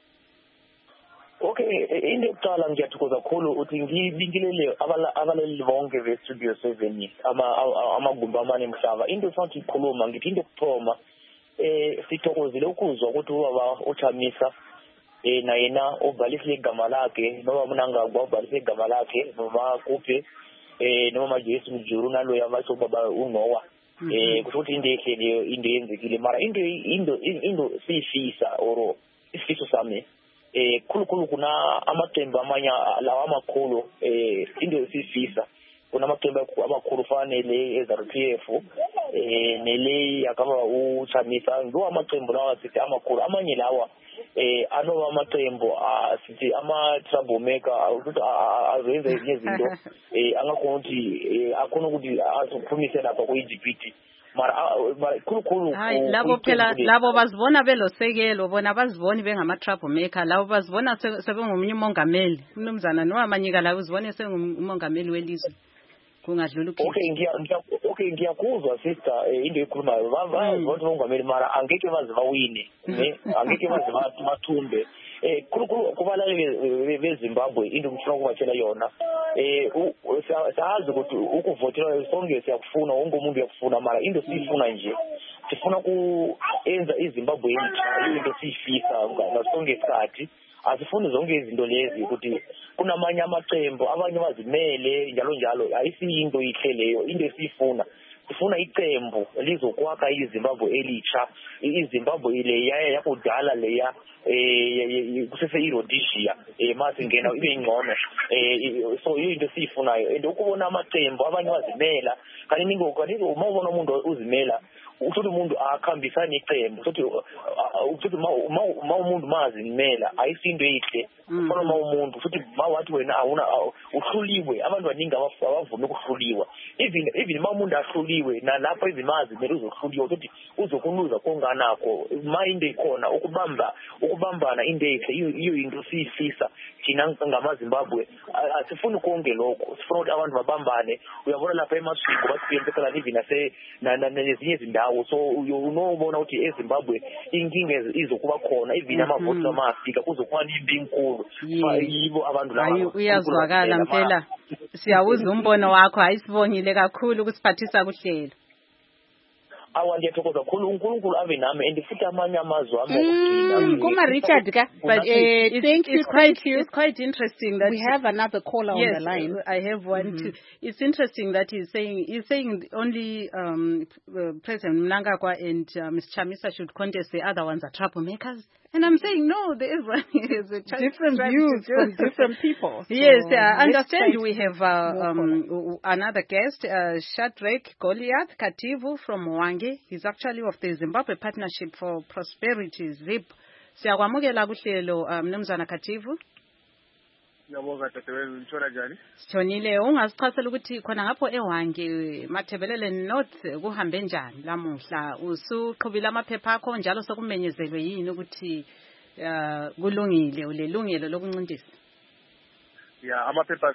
okay into yokuqala ngiyathokoza kakhulu ukuthi ngibingelele abalali bonke be-studio seven amagumbi amane emhlaba into efanele ikhuluma ngithi into yokuthoma um sithokozile ukuzwa ukuthi ubaba uChamisa um nayena ubhalisile igama lakhe noma Mnangagwa ubhalisile igama lakhe noma kuphi um noma Majesu Mjuru naloyo abatsho ubaba uNoah um kusho ukuthi into ehle leyo into yenzekile mara into into siyifisa or isifiso sami eh khulukhulu kuna amaqembu amanye lawa amakhulu eh into esifisa kuna amaqembu amakhulu fanele eZ R P F eh nele yakaba uChamisa ndo amaqembu lawa sithi amakhulu amanye lawa eh anoba amaqembu sithi ama troublemaker ukuthi azenza ezinye izinto eh angakhona ukuthi akhona ukuthi azophumise lapha ku Egypt mara khulukhulu hayi labo phela labo bazibona belosekelo bona baziboni bengama troublemaker labo bazibona sebengomunye umongameli umnumzana nowamanyika la uzibone sengumongameli welizwe kungadlula ukhethi okay ngiya okay ngiyakuzwa sister into ekhulumayo bazibona umongameli mara angeke baze bawine ne angeke baze bathumbe eh khulukhulu kubalali beZimbabwe into ngifuna ukubatshela yona eh sazi ukuthi ukuvotela sonke siyakufuna wonke umuntu uyakufuna mara into sifuna nje sifuna kuenza iZimbabwe into sifisa ngasonke isikhathi asifuni zonke izinto lezi ukuthi kunamanye amaqembu abanye bazimele njalo njalo ayisiyinto ihle leyo into esifuna sifuna iqembu lizokwakha iZimbabwe elitsha iZimbabwe ile yaya yakudala leya eh kusese iRhodesia eh mase ngena ibe ingcono eh so into siyifunayo and ukubona amaqembu abanye bazimela kanti ningo kanti uma ubona umuntu uzimela ukuthi umuntu akhambisa neqembu ukuthi ukuthi uma umuntu mazimela ayisinto eyihle ufana uma umuntu futhi mawathi wena awuna uhluliwe abantu baningi abavuma ukuhluliwa even even uma umuntu ahluliwe nalapho izimazi kumele uzohluliwa ukuthi uzokunuza konganakho mind ikhona ukubamba ukubambana into eyihle iyo into siyifisa thina ngamaZimbabwe asifuni konke lokho sifuna ukuthi abantu babambane uyabona lapha emasiko basiphilela even ase nezinye izindawo so unobona ukuthi eZimbabwe inkinga izokuba khona even amavoti amafika kuzokuba nimbi inkulu yibo abantu laba hayi uyazwakala mphela siyawuza umbono wakho ayisibongile kakhulu ukusiphathisa kuhlelo awa ndiyathokoza kakhulu uNkulunkulu ave nami and futhi amanye amazwi ami kuma Richard ka but uh, thank you it's quite it's quite interesting that we have another caller yes, on the line. I have one mm-hmm. too. It's interesting that he's saying he's saying only um, uh, President Mnangagwa and uh, Miz Chamisa should contest, the other ones are troublemakers. And I'm saying, no, there is one. There's a different views from different people. So yes, I uh, understand we have uh, um, another guest, uh, Shadrack Goliath Kativu from Mwangi. He's actually of the Zimbabwe Partnership for Prosperity, ZIP. Siyakwamukela kuhlelo Mnumzana Kativu. Ngiyabonga dadewethu, ngitshona njani? Sithonile, ungasichasela ukuthi khona ngapho eHwange Mathebelele North kuhambe njani lamuhla? Usuqhubile amaphepha akho njalo sokumenyezelwe yini ukuthi kulungile ulelungelo lokuncindisa? Ya, amaphepha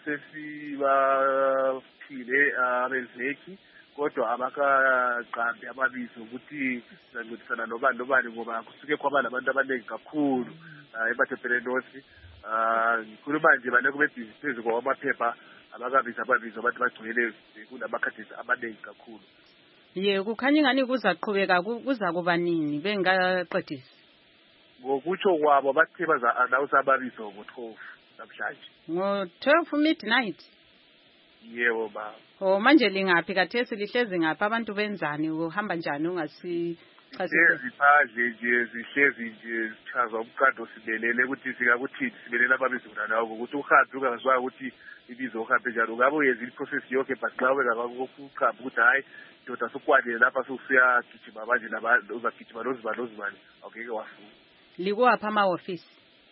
sesibaphile abezeki kodwa abakaqambi ababizo ukuthi sincindisana nobani nobani ngoba kusuke kwaba labantu abaningi kakhulu eMathebelele North. Ah, ngikhuluma nje bane kube busy phezu kwamaphepha abakabiza ababizo abantu bagcwele kunamakhathesi abaningi kakhulu. Ye kukhanya ngani kuzaqhubeka kuza kuba nini bengaqedisi? Ngokutsho kwabo bathe baza announce ababizo ngo-twelve namhlanje. Ngo-twelve midnight? Yebo ba. Oh manje lingaphi kathesi lihlezi ngaphi abantu benzani uhamba njani ungasi Ezi phandle nje zihlezi nje sichaza umkando sibelele ukuthi sikakuthini sibelela ababizo nawo ukuthi uhambe ungazwa ukuthi ibizo uhambe njani ungabe uyenza iprocess yonke but xa wena ngokuchapha ukuthi hayi ndoda sokwanele lapha sokusiya gijima manje nabantu uzagijima nozibani nozibani awungeke wafuna. Likwapha ama-office?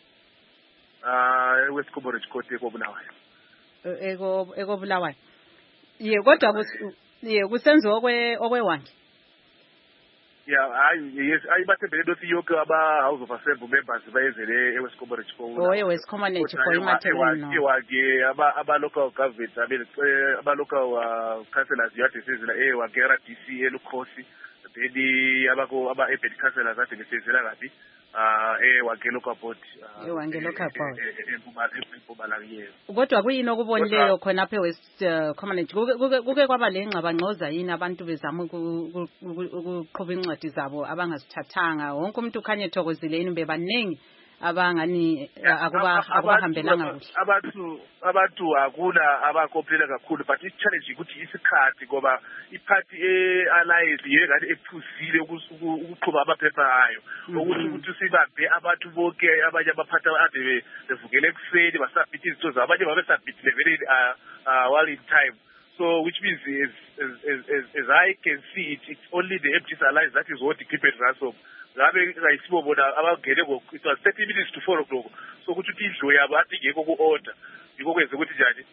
Ah, eWest Coburage Court ekobulawayo. Eko ekobulawayo. Ye kodwa ye kusenziwa okwe okweWange. Yeah, I yes, I Mathebelele North yonke aba House of Assembly members bayezele eWest Coburage Court. Oh, eWest Coburage for iMathebelele North. Iwake aba aba local government abele aba local councillors yathi sizila eWagera D C eLukhosi then abako aba urban councillors athi besizela kabi ah eWagera local board. eWagera local board. Empumalanga. Kodwa kuyini okubonileyo khona apha eWest Coburage kuke kwaba lengxabangxoza yini abantu bezama ukuqhuba incwadi zabo abangazithathanga wonke umuntu ukhanye ethokozile yini bebaningi abangani akuba akubahambelanga kuhle abantu abantu akuna abakhophela kakhulu but i challenge ukuthi isikhathi ngoba iparty ealliance yekade ephuzile ukuqhuba amaphepha ayo ukuthi ukuthi sibambe abantu bonke abanye abaphatha ade bevukele ekuseni basubmit izinto zabo abanye babe submit very uh well in time. So, which means, as, as, as, as I can see it, it's only the M D C Alliance that is what the keep it ransom. It was thirty minutes to four o'clock. So, which is where I think you go order. You go with the good judge.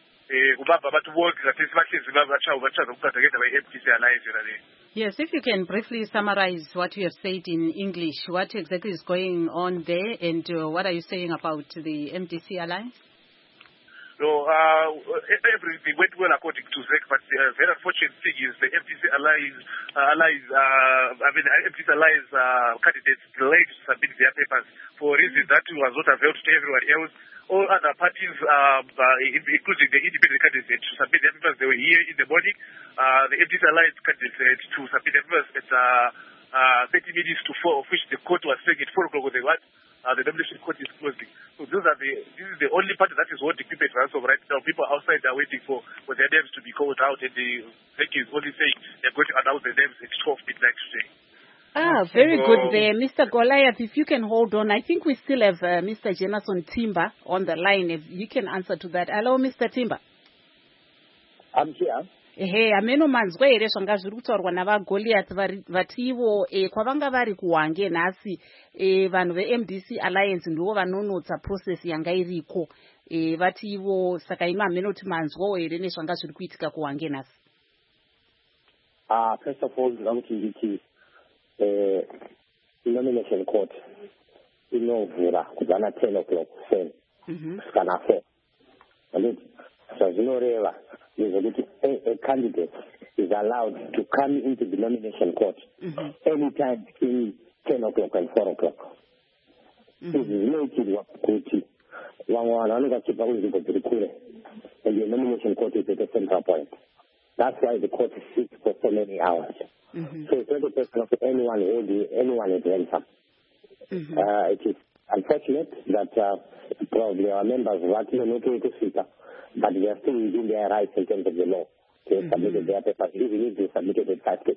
Yes, if you can briefly summarize what you have said in English, what exactly is going on there, and uh, what are you saying about the M D C Alliance? So, uh, everything went well according to Z E C, but the uh, very unfortunate thing is the M D C Alliance, uh, allies, uh, I mean, M D C Alliance uh, candidates delayed to submit their papers for reasons that was not available to everyone else. All other parties, um, uh, including the independent candidates, to submit their papers, they were here in the morning. Uh, the M D C Alliance candidates to submit their papers at uh, uh, thirty minutes to four, of which the court was saying at four o'clock when they what? Uh, the nomination court is closing. So those are the, this is the only party that is holding people at ransom right now. People outside are waiting for, for their names to be called out, and the Z E C is only saying they're going to announce the names at twelve midnight today. Ah, very so, good there. Mister Goliath, if you can hold on. I think we still have uh, Mister Jameson Timber on the line. If you can answer to that. Hello, Mister Timber. I'm here. Ehe, ameno manzwe ere songa zviri kutaurwa navaGoliath vativo e kwavanga vari kuHwange nhasi e vanhu veM D C Alliance ndivo vanonotsa process yanga iriko e vativo saka imi ameno kuti manzwawo ere nezvanga zviri kuitika kuHwange nhasi. Ah, first of all, ndinokuti nditi eh nomination court inovhura kubva na ten o'clock seven kana four. Anditi zvazvinoreva is a, a candidate is allowed to come into the nomination court mm-hmm. anytime between ten o'clock and four o'clock. Zvinoitirwa kuti vamwe vanhu vanenge vachibva kunzvimbo dziri kure and the nomination court is at a central point. That's why the court sits for so many hours. Mm-hmm. So it's not a question of anyone holding anyone at ransom. Mm-hmm. Uh, it is unfortunate that uh, probably our members of that not able to sit up. But they are still within their rights in terms of the law. They mm-hmm. submitted their papers, even if they submitted at five percent.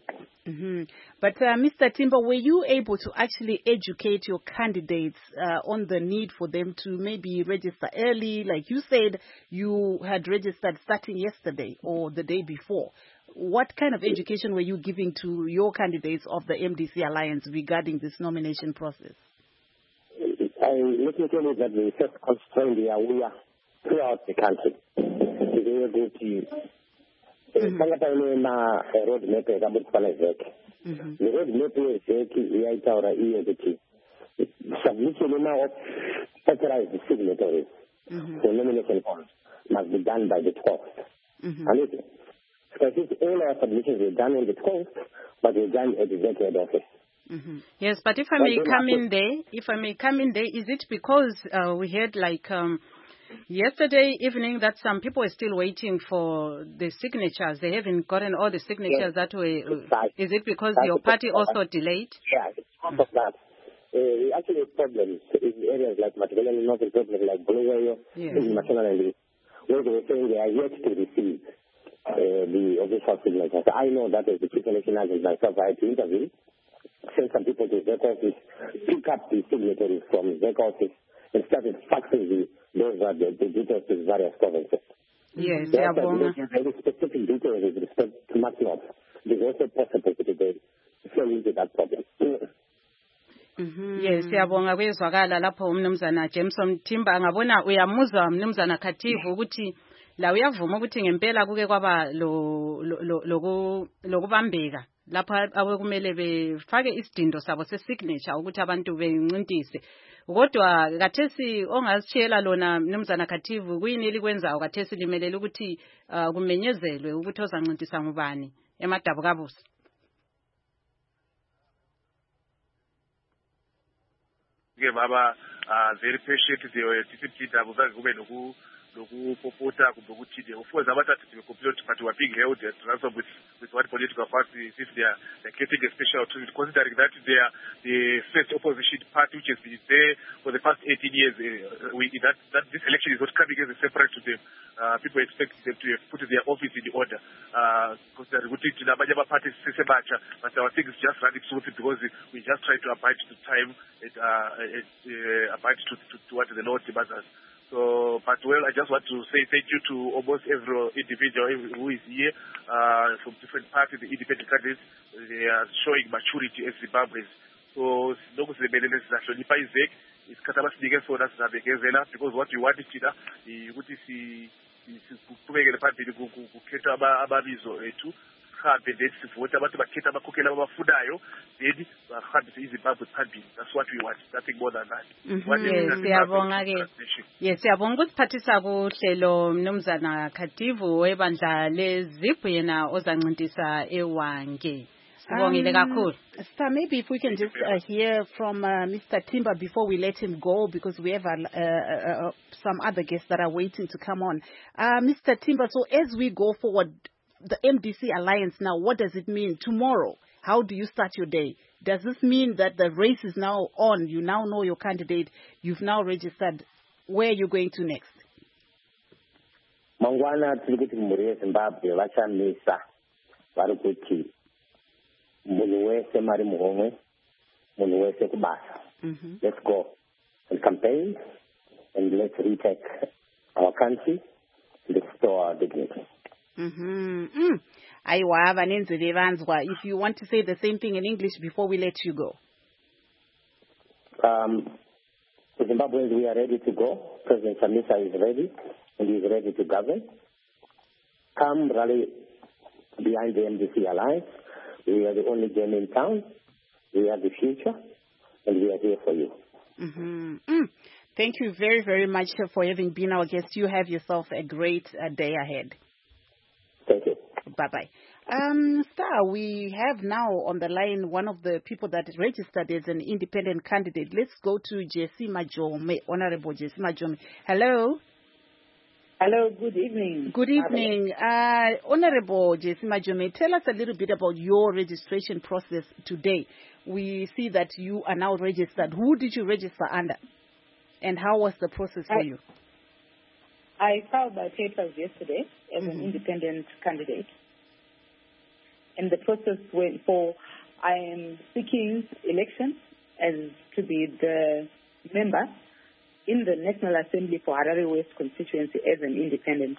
Mm-hmm. But uh, Mister Timber, were you able to actually educate your candidates uh, on the need for them to maybe register early? Like you said, you had registered starting yesterday or the day before. What kind of education were you giving to your candidates of the M D C Alliance regarding this nomination process? I, let me tell you that we first constrained the aware throughout the country. We were able to Sangatana road map The road map is our E O T. Submission now of authorized signatories for nomination forms must be done by the twelfth. And it, so I think all our submissions were done on the twelfth, but were done at the head office. Mm-hmm. Yes, but if I may come in there, if I may come in there, is it because uh, we heard like um, yesterday evening that some people are still waiting for the signatures? They haven't gotten all the signatures yes. that way. Uh, is it because That's your party also delayed? Yeah, it's part of that. Uh, we actually have problems in areas like Matabele, not in problems like Bulawayo, yes. in Masonary, where they were saying they are yet to receive uh, the official signatures. I know that as the chief election agent myself, I had to interview, send some people to the office, pick up the signatories from the office, and started faxing the, those are the, the details to various provinces. Yes, yeah, very specific details with respect to Matlock. It is also possible to be fall into that problem. Mm-hmm. Yes, siyabonga kwezwakala lapho umnumzana Jameson Timber ngabona uyamuzwa umnumzana Khathivu ukuthi la uyavuma ukuthi ngempela kuke kwaba lo lokubambeka lapho abekumele befake isidindo sabo sesignature ukuthi abantu bencintise kodwa kathesi ongazitshela lona umnumzana Khathivu kuyini elikwenzayo kathesi limelele ukuthi kumenyezelwe ukuthi ozancintisa ngubani emadabu kabusi. Baba uh, very patient, they were disciplined, abuzange kube noku nokupopota kumbe ukuthi of course abathathu complete but we are being held at ransom with with one political party if they are they're getting a special treatment, considering that they are the first opposition party which has been there for the past eighteen years. Uh, we, that that this election is not coming as a separate to them. Uh, people expect them to have put their office in order. Uh, considering we think abanye parties sesebacha, but our things just running smoothly because we just try to abide to time and uh, and, uh, abide to, to, to what the law demands us. So, but well, I just want to say thank you to almost every individual who is here uh, from different parties, the independent candidates. They are showing maturity as Zimbabweans. So, because what we want is to see kubekele phambili kukhetha ababizo ethu sihambe lesivota abantu bakhetha abakhokela abafunayo then bahambise iZimbabwe phambili. That's what we want, nothing more than that. Yes, siyabonga ke. Yes, siyabonga ukusiphathisa kuhlelo mnumzana Khathivu webandla leZIP yena ozancintisa ewange. Um, Star, maybe if we can just uh, hear from uh, Mister Timber before we let him go, because we have uh, uh, uh, some other guests that are waiting to come on. Uh, Mister Timber, so as we go forward, the M D C Alliance now, what does it mean tomorrow? How do you start your day? Does this mean that the race is now on? You now know your candidate. You've now registered. Where are you going to next? Mangwana tulikuti muri Zimbabwe vachamisa varikuti munhu wese mari muhomwe munhu wese kubasa. Let's go and campaign and let's retake our country and restore our dignity. Mm-hmm. Mm. If you want to say the same thing in English before we let you go. Um, the Zimbabweans, we are ready to go. President Chamisa is ready and he is ready to govern. Come rally behind the M D C Alliance. We are the only game in town. We are the future, and we are here for you. Mm-hmm. Mm. Thank you very, very much for having been our guest. You have yourself a great uh, day ahead. Thank you. Bye-bye. Um, Star, we have now on the line one of the people that registered as an independent candidate. Let's go to Jessie Majome, Honorable Jessie Majome. Hello. Hello, good evening. Good evening. Uh, Honorable Jessie Majome, tell us a little bit about your registration process today. We see that you are now registered. Who did you register under? And how was the process for I, you? I filed my papers yesterday as mm-hmm. an independent candidate. and the process went for, I am seeking election as to be the member in the National Assembly for Harare West constituency as an independent.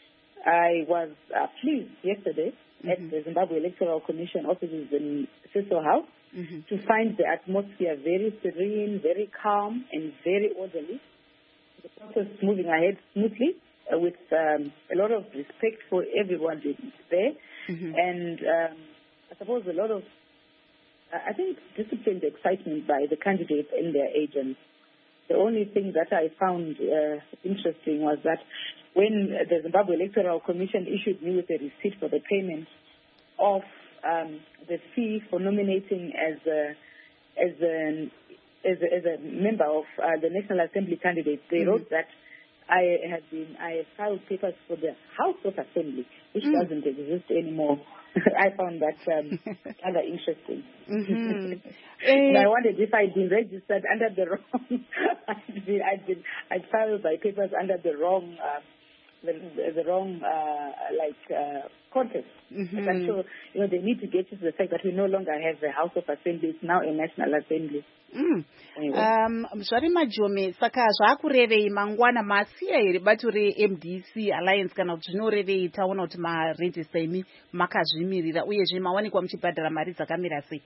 I was uh, pleased yesterday mm-hmm. at the Zimbabwe Electoral Commission offices in Cecil House mm-hmm. to find the atmosphere very serene, very calm, and very orderly. The process moving ahead smoothly uh, with um, a lot of respect for everyone there, mm-hmm. and um, I suppose a lot of, uh, I think, disciplined excitement by the candidates and their agents. The only thing that I found uh, interesting was that when the Zimbabwe Electoral Commission issued me with a receipt for the payment of um, the fee for nominating as a, as a, as a, as a member of uh, the National Assembly candidates, they mm-hmm. wrote that I had been, I filed papers for the House of Assembly, which mm. doesn't exist anymore. I found that um, rather interesting. Mm-hmm. And I wondered if I'd been registered under the wrong, I'd been, I'd been, I'd filed my papers under the wrong, uh, the, the wrong, uh, like, uh, contest. Mm-hmm. But I'm sure, you know, they need to get to the fact that we no longer have the House of Assembly, it's now a National Assembly. Mm. Anyway. Um, Zvari Majome, saka zvakurevei mangwana masiya here bato re-M D C Alliance kana kuti zvinorevei taona kuti marejista imi makazvimirira uyezve mawanikwa muchibhadhara mari dzakamira sei?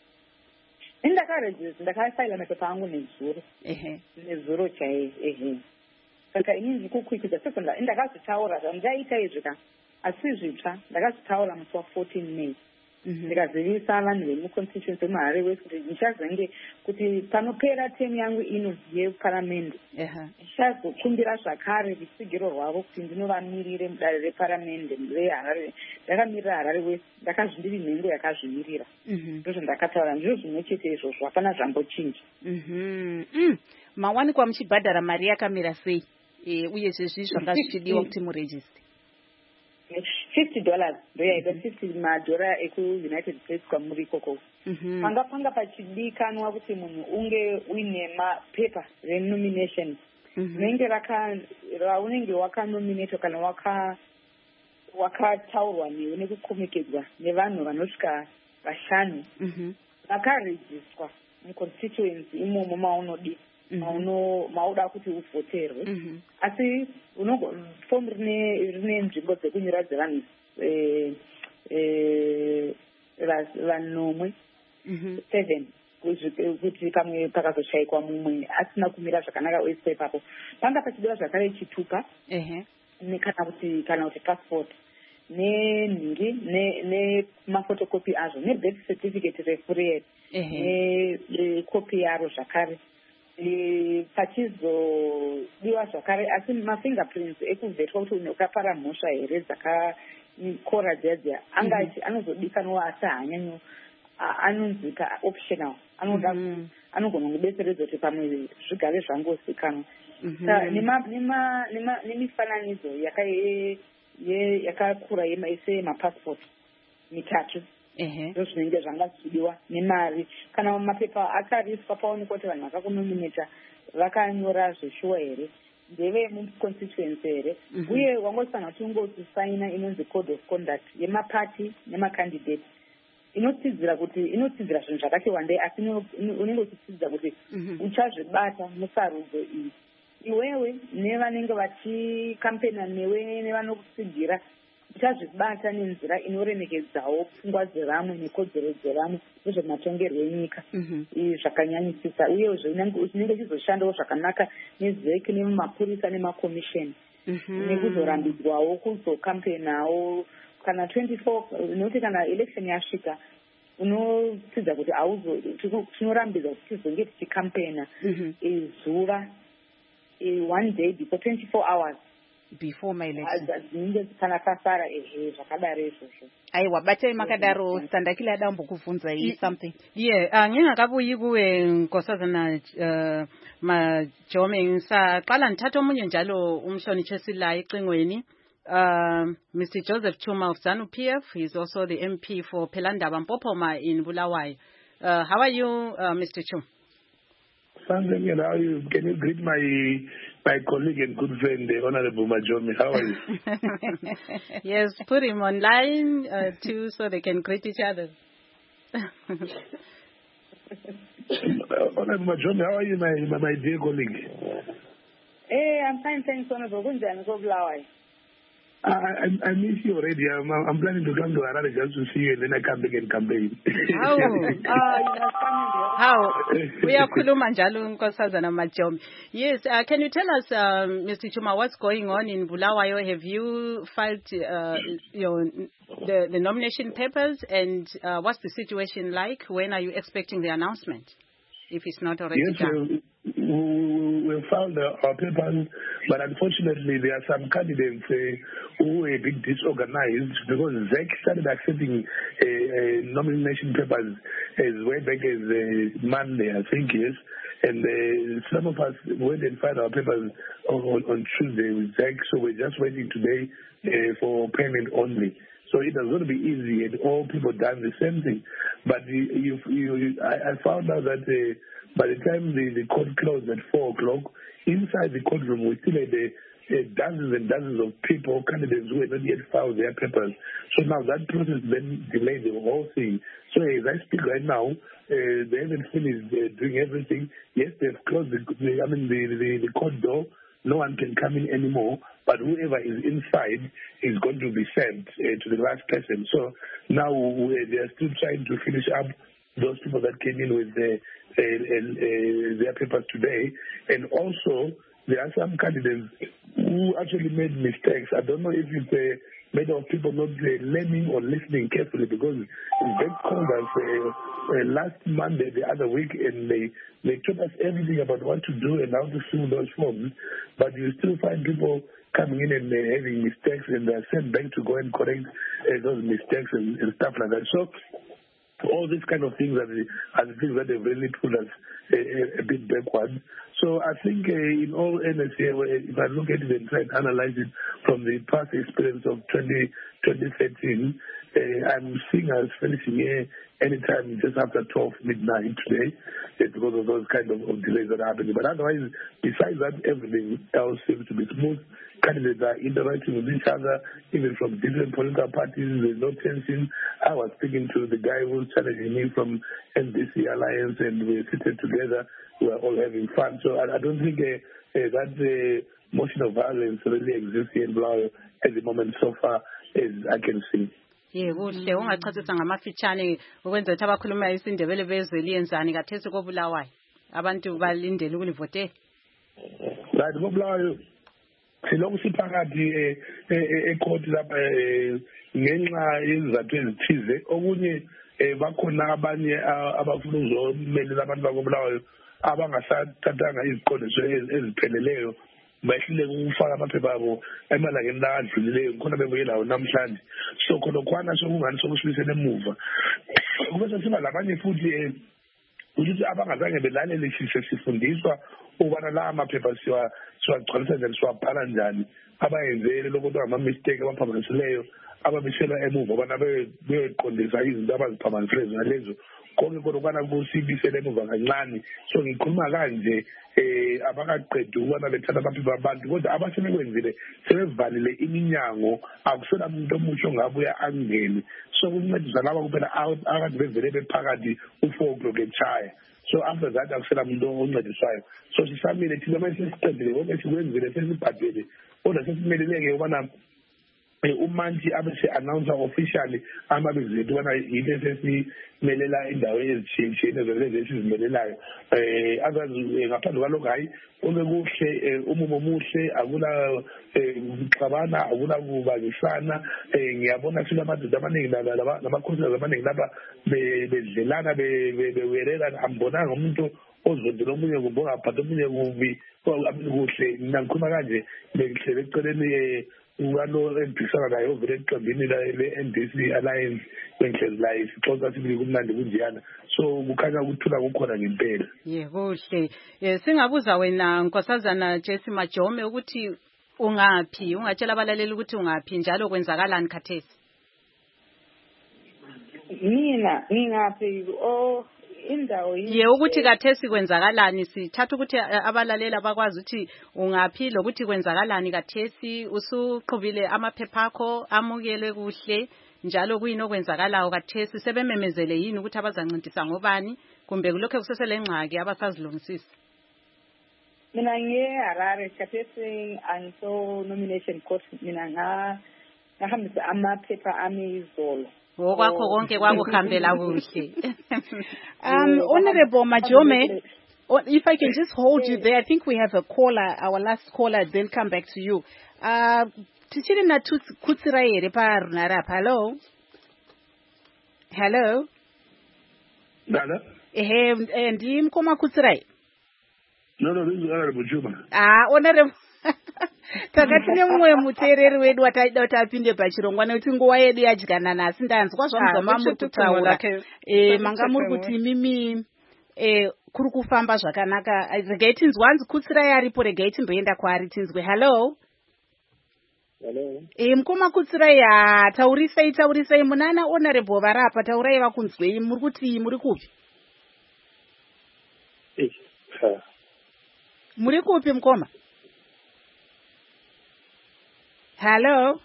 Ndakarejista, ndakafaila mapepa angu nezuro. Ehe. Nezuro chai, ehe. Saka inini kukwikidza sekondari ndakazvitaura zvandaita izvi ka asi zvitsva ndakazvitaura musi wa fourteen May. Ndikazivisa vanhu vemuconstituency wemuHarare West kuti ndichazenge kuti panopera temu yangu ino yeparamende ndichazokumbira zvakare rutsigiro rwavo kuti ndinovamirire mudare reparamende reHarare. Ndakamirira Harare West, ndakazvindiri nhengo yakazvimirira. Ndozvo ndakataura, ndizvo zvimwe chete izvozvo, hapana zvambochinja. Mawanikwa muchibhadhara mari yakamira sei uyezve zvii zvanga zvichidiwa kuti murejiste? fifty dollars ndoyaita fifty madhora ekuunited states kwamuri ikoko. Panga panga pachidikanwa kuti munhu unge uine mapepa renomination rinenge raka raunenge wakanominatwa kana waka wakataurwa newe nekukomekedzwa nevanhu vanosvika vashanu vakarejiswa muconstituency imomo maunodi mauno mauda kuti uvhoterwe asi unogo form rine rine nzvimbo dzekunyora dzevanhu eh eh vanomwe seven kuti kamwe pakazoshaikwa mumwe asina kumira zvakanaka wese ipapo panga pachidiwa zvakare chitupa nekana kuti kana kuti passport nenhingi nemafotokopi azvo nebirth certificate refuriyeri nekopi yaro zvakare pachizodiwa zvakare asi mafingerprints ekuvhetwa kuti ukapara mhosva here dzakakora dziya angati anozodikanwa asi haanyanyo anonzika optional anoda anogona kudetseredza kuti pamwe zvigare zvangozikanwa nemifananidzo yakakura semapassport mitatu ndozvinenge zvanga zvichidiwa nemari kana mapepa akariswa paonekwa kuti vanhu vakakunominata vakanyora zveshuwa here ndeve muconstituency here uye wangosanga kuti ungosaina inonzi code of conduct yemapati nemacandidate inotidzira kuti inotidzira zvinhu zvakati wandei asi unenge uchitidzira kuti uchazvibata musarudzo iyi iwewe nevanenge vachikampena newe nevanokutsigira uchazvibata nenzira inoremekedzawo pfungwa dzevamwe nekodzero dzevamwe nezvematongerwo enyika zvakanyanyisisa uyezve chinenge chizoshandawo zvakanaka nezeki nemumapurisa nemakomisheni nekuzorambidzwawo kuzokampenawo kana twenty-four nokuti kana election yasvika unotidza kuti auzo tinorambidza kuti tizonge tichikampena zuva one day before twenty-four hours before my election dzinenge kana fasara ehe zvakadaro izvozvo. Aiwa batai makadaro Sandakile adambokubvunzai something. Yeah, angingakabuyi kuwe Nkosazana uh, Majome saqala ndithatha omunye njalo umhlonitshi esila ecingweni. Uh, Mister Joseph Chuma of ZANU-P F, he is also the M P for Phelandaba Mpophoma in Bulawayo. Uh, how are you, uh, Mister Chuma? Something, you know, you, can you greet my my colleague and good friend, the Honorable Majomi. How are you? Yes, put him online uh, too so they can greet each other. Honorable Majomi, how are you, my, my, my dear colleague? Hey, I'm fine, thanks, Honorable. Kunjani Kobulawayo? I, I, I miss you already. I'm, I'm planning to come to Harare just to see you, and then I come back and campaign. How? uh, how? We are Kuluma Njalo Nkosazana Majomi. Yes, uh, can you tell us, um, Mister Chuma, what's going on in Bulawayo? Have you filed uh, your, the, the nomination papers, and uh, what's the situation like? When are you expecting the announcement, if it's not already yes, done? Uh, we, we filed uh, our papers, but unfortunately there are some candidates uh, who are a bit disorganized because Z E C started accepting uh, uh, nomination papers as way back as uh, Monday, I think, yes. And uh, some of us went and filed our papers on, on, on Tuesday with Z E C, so we're just waiting today uh, for payment only. So it was going to be easy, and all people done the same thing. But you, you, you, I, I found out that uh, by the time the, the court closed at four o'clock, inside the courtroom we still had uh, uh, dozens and dozens of people, candidates who had not yet filed their papers. So now that process then delayed the whole thing. So as I speak right now, uh, they haven't finished uh, doing everything. Yes, they've closed the, the I mean the, the, the court door. No one can come in anymore, but whoever is inside is going to be sent uh, to the last person. So now we, they are still trying to finish up those people that came in with the, uh, uh, uh, their papers today. And also, there are some candidates who actually made mistakes. I don't know if it's a matter of people not uh, learning or listening carefully, because they called us uh, uh, last Monday, the other week, and they, they taught us everything about what to do and how to fill those forms. But you still find people coming in and uh, having mistakes, and they're sent back to go and correct uh, those mistakes and, and stuff like that. So all these kind of things are the, are the things that have really put us a, a, a bit backward. So I think uh, in all earnest here, if I look at it and try and analyze it from the past experience of twenty thirteen, uh, I'm seeing us finishing here anytime just after twelve midnight today uh, because of those kind of, of delays that are happening. But otherwise, besides that, everything else seems to be smooth. Candidates are interacting with each other, even from different political parties. There's no tension. I was speaking to the guy who's challenging me from N D C Alliance, and we're sitting together. We're all having fun. So I, I don't think uh, uh, that uh, motion of violence really exists here in Bulawayo at the moment so far as I can see. Yeah, kuhle ungachasisa ngamafitshane ukwenza ukuthi abakhuluma isindebele bezwe liyenzani kathesi koBulawayo abantu balindele ukulivote. Right, koBulawayo silokhu siphakathi ecourt lapha ngenxa yezizathu ezithize. Okunye bakhona abanye abafuna ukuzomelela abantu bakoBulawayo abangasathathanga iziqondiso ezipheleleyo, bahlile ukufaka amaphepha abo emalangeni la adlulileyo khona bebuye lawo namhlanje. So khona kwana sokungani sokusibisela emuva. Ubese siba labanye futhi ukuthi abangazange belalele sifundiswa ukubana la amaphepha siwa siwagcwalisa njani, siwabhala njani, abayenzele lokuthi ama-mistake abaphambanisileyo ababisela emuva ubana beyoqondisa izinto abaziphambanisileyo zalezo konke kodwa ukubana kusibisela emuva kancane. So ngikhuluma kanje eh abakaqedi ukubana bethatha amaphepha abantu, kodwa abasebekwenzile sebevalile iminyango, akusela umuntu omusha ongabuya angene. So kuncedisa laba kuphela akade bevele bephakathi u-four o'clock echaya. So after that akusela umuntu oncedisayo. So sisamile thina manje sesiqedile konke sikwenzile sesibhadele, kodwa sesimeleleke ukubana uManthi abese-announcer officially amabizo ethu ubana yinto esesimelela indawo ezitshiyetshiyene zolezi esizimelelayo. Um azazi ngaphandle kwalokho hayi kube kuhle, umumo omuhle, akula kuxabana, akula kubangisana. Um ngiyabona sile amadoda amaningi namakhosikazi amaningi lapha bedlelana bewerelana, ambonanga umuntu ozondela omunye kumbe ongaphatha omunye kubi kuhle. Mina ngikhuluma kanje bengihlele eceleni ukalo endisana naye ovele eqembini le-N D C Alliance bengihlezi laye sixoxa sibili kumnandi kunjeyana. So kukhanya ukuthula kukhona ngempela. Yeah, kuhle. Eh singabuza wena Nkosazana Jesse Majome ukuthi ungaphi, ungatshela abalaleli ukuthi ungaphi njalo kwenzakalani khathesi. Mina ngingaphi oh indawo ye ukuthi kathesi kwenzakalani sithatha ukuthi abalalela bakwazi ukuthi ungaphi lokuthi kwenzakalani kathesi usuqhubile amaphepha akho amukele kuhle njalo kuyini okwenzakalayo kathesi sebememezele yini ukuthi abazancintisa ngobani kumbe kulokho kuseselengxaki abasazilungisisa. Mina ngeHarare kathesi angiso nomination court mina nga ngahambisa amaphepha ami izolo. Okwakho konke kwakuhambela kuhle. Um, Honorable Majome, if I can just hold you there, I think we have a caller, our last caller, then come back to you. Uh, Tichiri na kutsiraere pa runara. Hello? Hello? Dada? Eh, ndi mkoma kutsirai? No, no, this is Honorable Juma. Ah, Honorable. Takatine mwe mutereri wedu wataida kuti apinde pachirongwa nekuti nguva yedu yadyana nasi ndanzwa zvamunzwa muri kutaura eh manga muri kuti mimi eh kuri kufamba zvakanaka regai tinzwa hanzi kutsirai aripo regai timboenda kwaari tinzwe. Hello. Hello. Eh mukoma kutsirai ha taurisai taurisai munana Honorable varapa taurai vakunzwei muri kuti muri kupi? Eh. Muri kupi mukoma? Hello.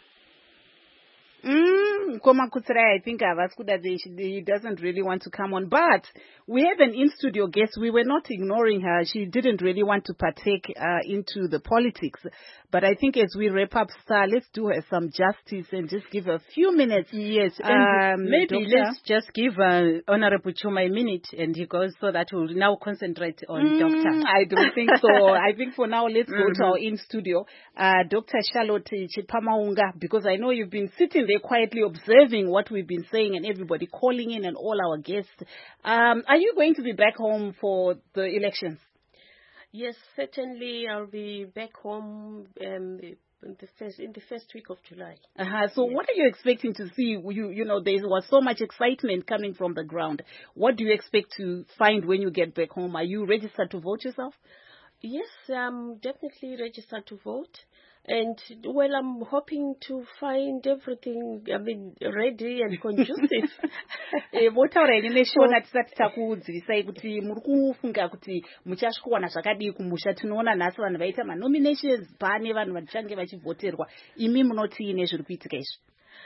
Mm, Koma Kutsrai, I think Avaskuda, he doesn't really want to come on, but we have an in-studio guest. We were not ignoring her. She didn't really want to partake uh, into the politics. But I think as we wrap up, Star, let's do her some justice and just give her a few minutes. Yes, and um, maybe Doctor, let's just give uh, Honorable Chuma a minute and he goes so that we'll now concentrate on mm, Doctor. I don't think so. I think for now, let's go mm-hmm. to our in-studio, uh, Doctor Charlotte Chipamaunga, because I know you've been sitting there quietly observing what we've been saying and everybody calling in and all our guests. Um, are you going to be back home for the elections? Yes, certainly I'll be back home um, in the first in the first week of July. Uh-huh. So yes. What are you expecting to see? You you know, there was so much excitement coming from the ground. What do you expect to find when you get back home? Are you registered to vote yourself? Yes, I'm definitely registered to vote. And, well, I'm hoping to find everything, I mean, ready and conducive. Votaura ine shona tisati takuudzisai kuti muri kufunga kuti muchasvikowana zvakadii kumusha. Tinoona nhasi vanhu vaita manominations pane vanhu vachange vachivhoterwa. Imi munoti ine zviri kuitika izvi?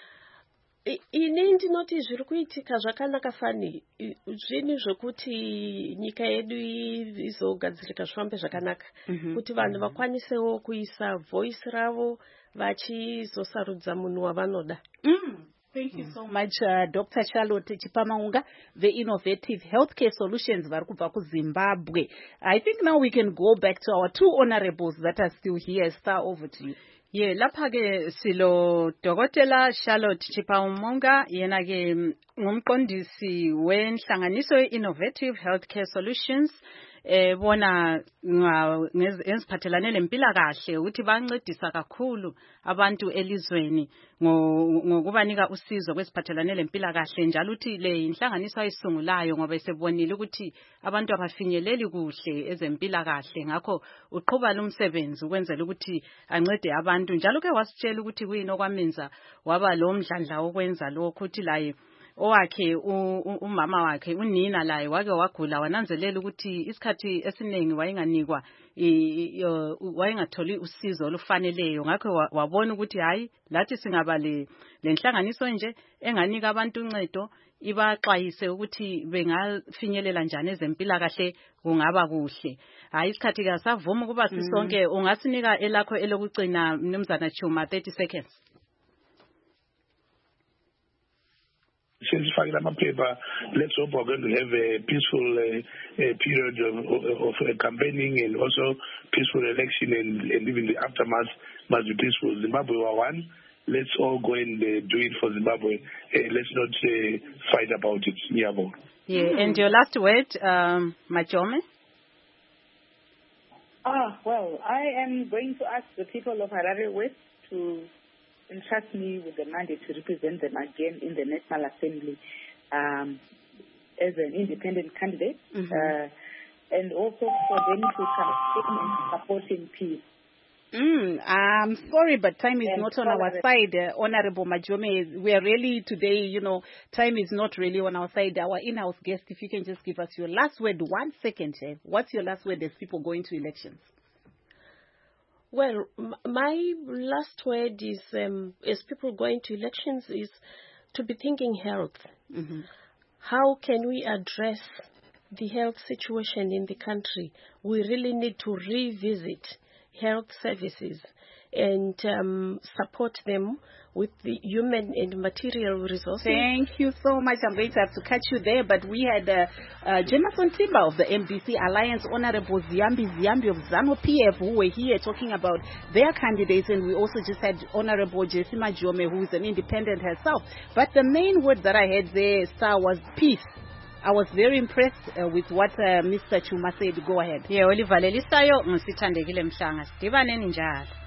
Ini ndinoti zviri kuitika zvakanaka fani. Zvinhu zvokuti nyika yedu izogadzirika zvifambe zvakanaka. Kuti vanhu vakwanisewo kuisa voice ravo vachizosarudza munhu wavanoda. Thank you so much, uh, Doctor Charlotte Chipamaunga, the Innovative Healthcare Solutions vari kubva kuZimbabwe. I think now we can go back to our two honorables that are still here. Star, over to you. Ye lapha ke silo Dokotela Charlotte Chipamaunga yena ke ngumqondisi wenhlanganiso Innovative Healthcare Solutions eh bona ngeziphathelane lempilakahle ukuthi bancedisa kakhulu abantu elizweni ngokubanika usizo kwesiphathelane lempilakahle njalo uthi le inhlanganiso ayisungulayo ngoba isebonile ukuthi abantu abafinyeleli kuhle ezempilakahle ngakho uqhuba lumsebenzi ukwenzela ukuthi ancede abantu njalo ke wasitshela ukuthi kuyini okwamenza waba lo mdlandla okwenza lokho ukuthi laye owakhe umama wakhe unina laye wake wagula wananzelela ukuthi isikhathi esiningi wayenganikwa wayengatholi usizo olufaneleyo ngakho wabona ukuthi hayi lathi singaba le lenhlanganiso nje enganika abantu uncedo ibaxwayise ukuthi bengafinyelela njani ezempilakahle kungaba kuhle hayi isikhathi ke savuma ukuba sisonke ungasinika elakho elokucina mnumzana Chuma thirty seconds. Since paper, let's hope we're going to have a peaceful uh, uh, period of, of, of uh, campaigning and also peaceful election and, and even the aftermath must be peaceful. Zimbabwe were one. Let's all go and uh, do it for Zimbabwe. Uh, let's not uh, fight about it. Yeah, yeah. And your last word, um, Majome? Ah, well, I am going to ask the people of Harare West to entrust me with the mandate to represent them again in the National Assembly um, as an independent candidate, mm-hmm. uh, and also for them to campaign and support in peace. Mm, I'm sorry, but time is And not on our tolerate. side, uh, Honorable Majome. We are really today, you know, time is not really on our side. Our in-house guest, if you can just give us your last word, one second, Chef. What's your last word as people go into elections? Well, m- my last word is, um, as people go into elections, is to be thinking health. Mm-hmm. How can we address the health situation in the country? We really need to revisit health services and um, support them with the human and material resources. Thank you so much. I'm going to have to catch you there, but we had uh, uh, Jameson Timber of the M D C Alliance, Honorable Ziambi Ziambi of ZANU P F, who were here talking about their candidates, and we also just had Honorable Jessima Jome, who is an independent herself. But the main word that I had there, Star, was peace. I was very impressed uh, with what uh, Mister Chuma said. Go ahead. Yeah, Oliver Lelisayo, Msithandekile Mhlanga, Sidibaneni njalo.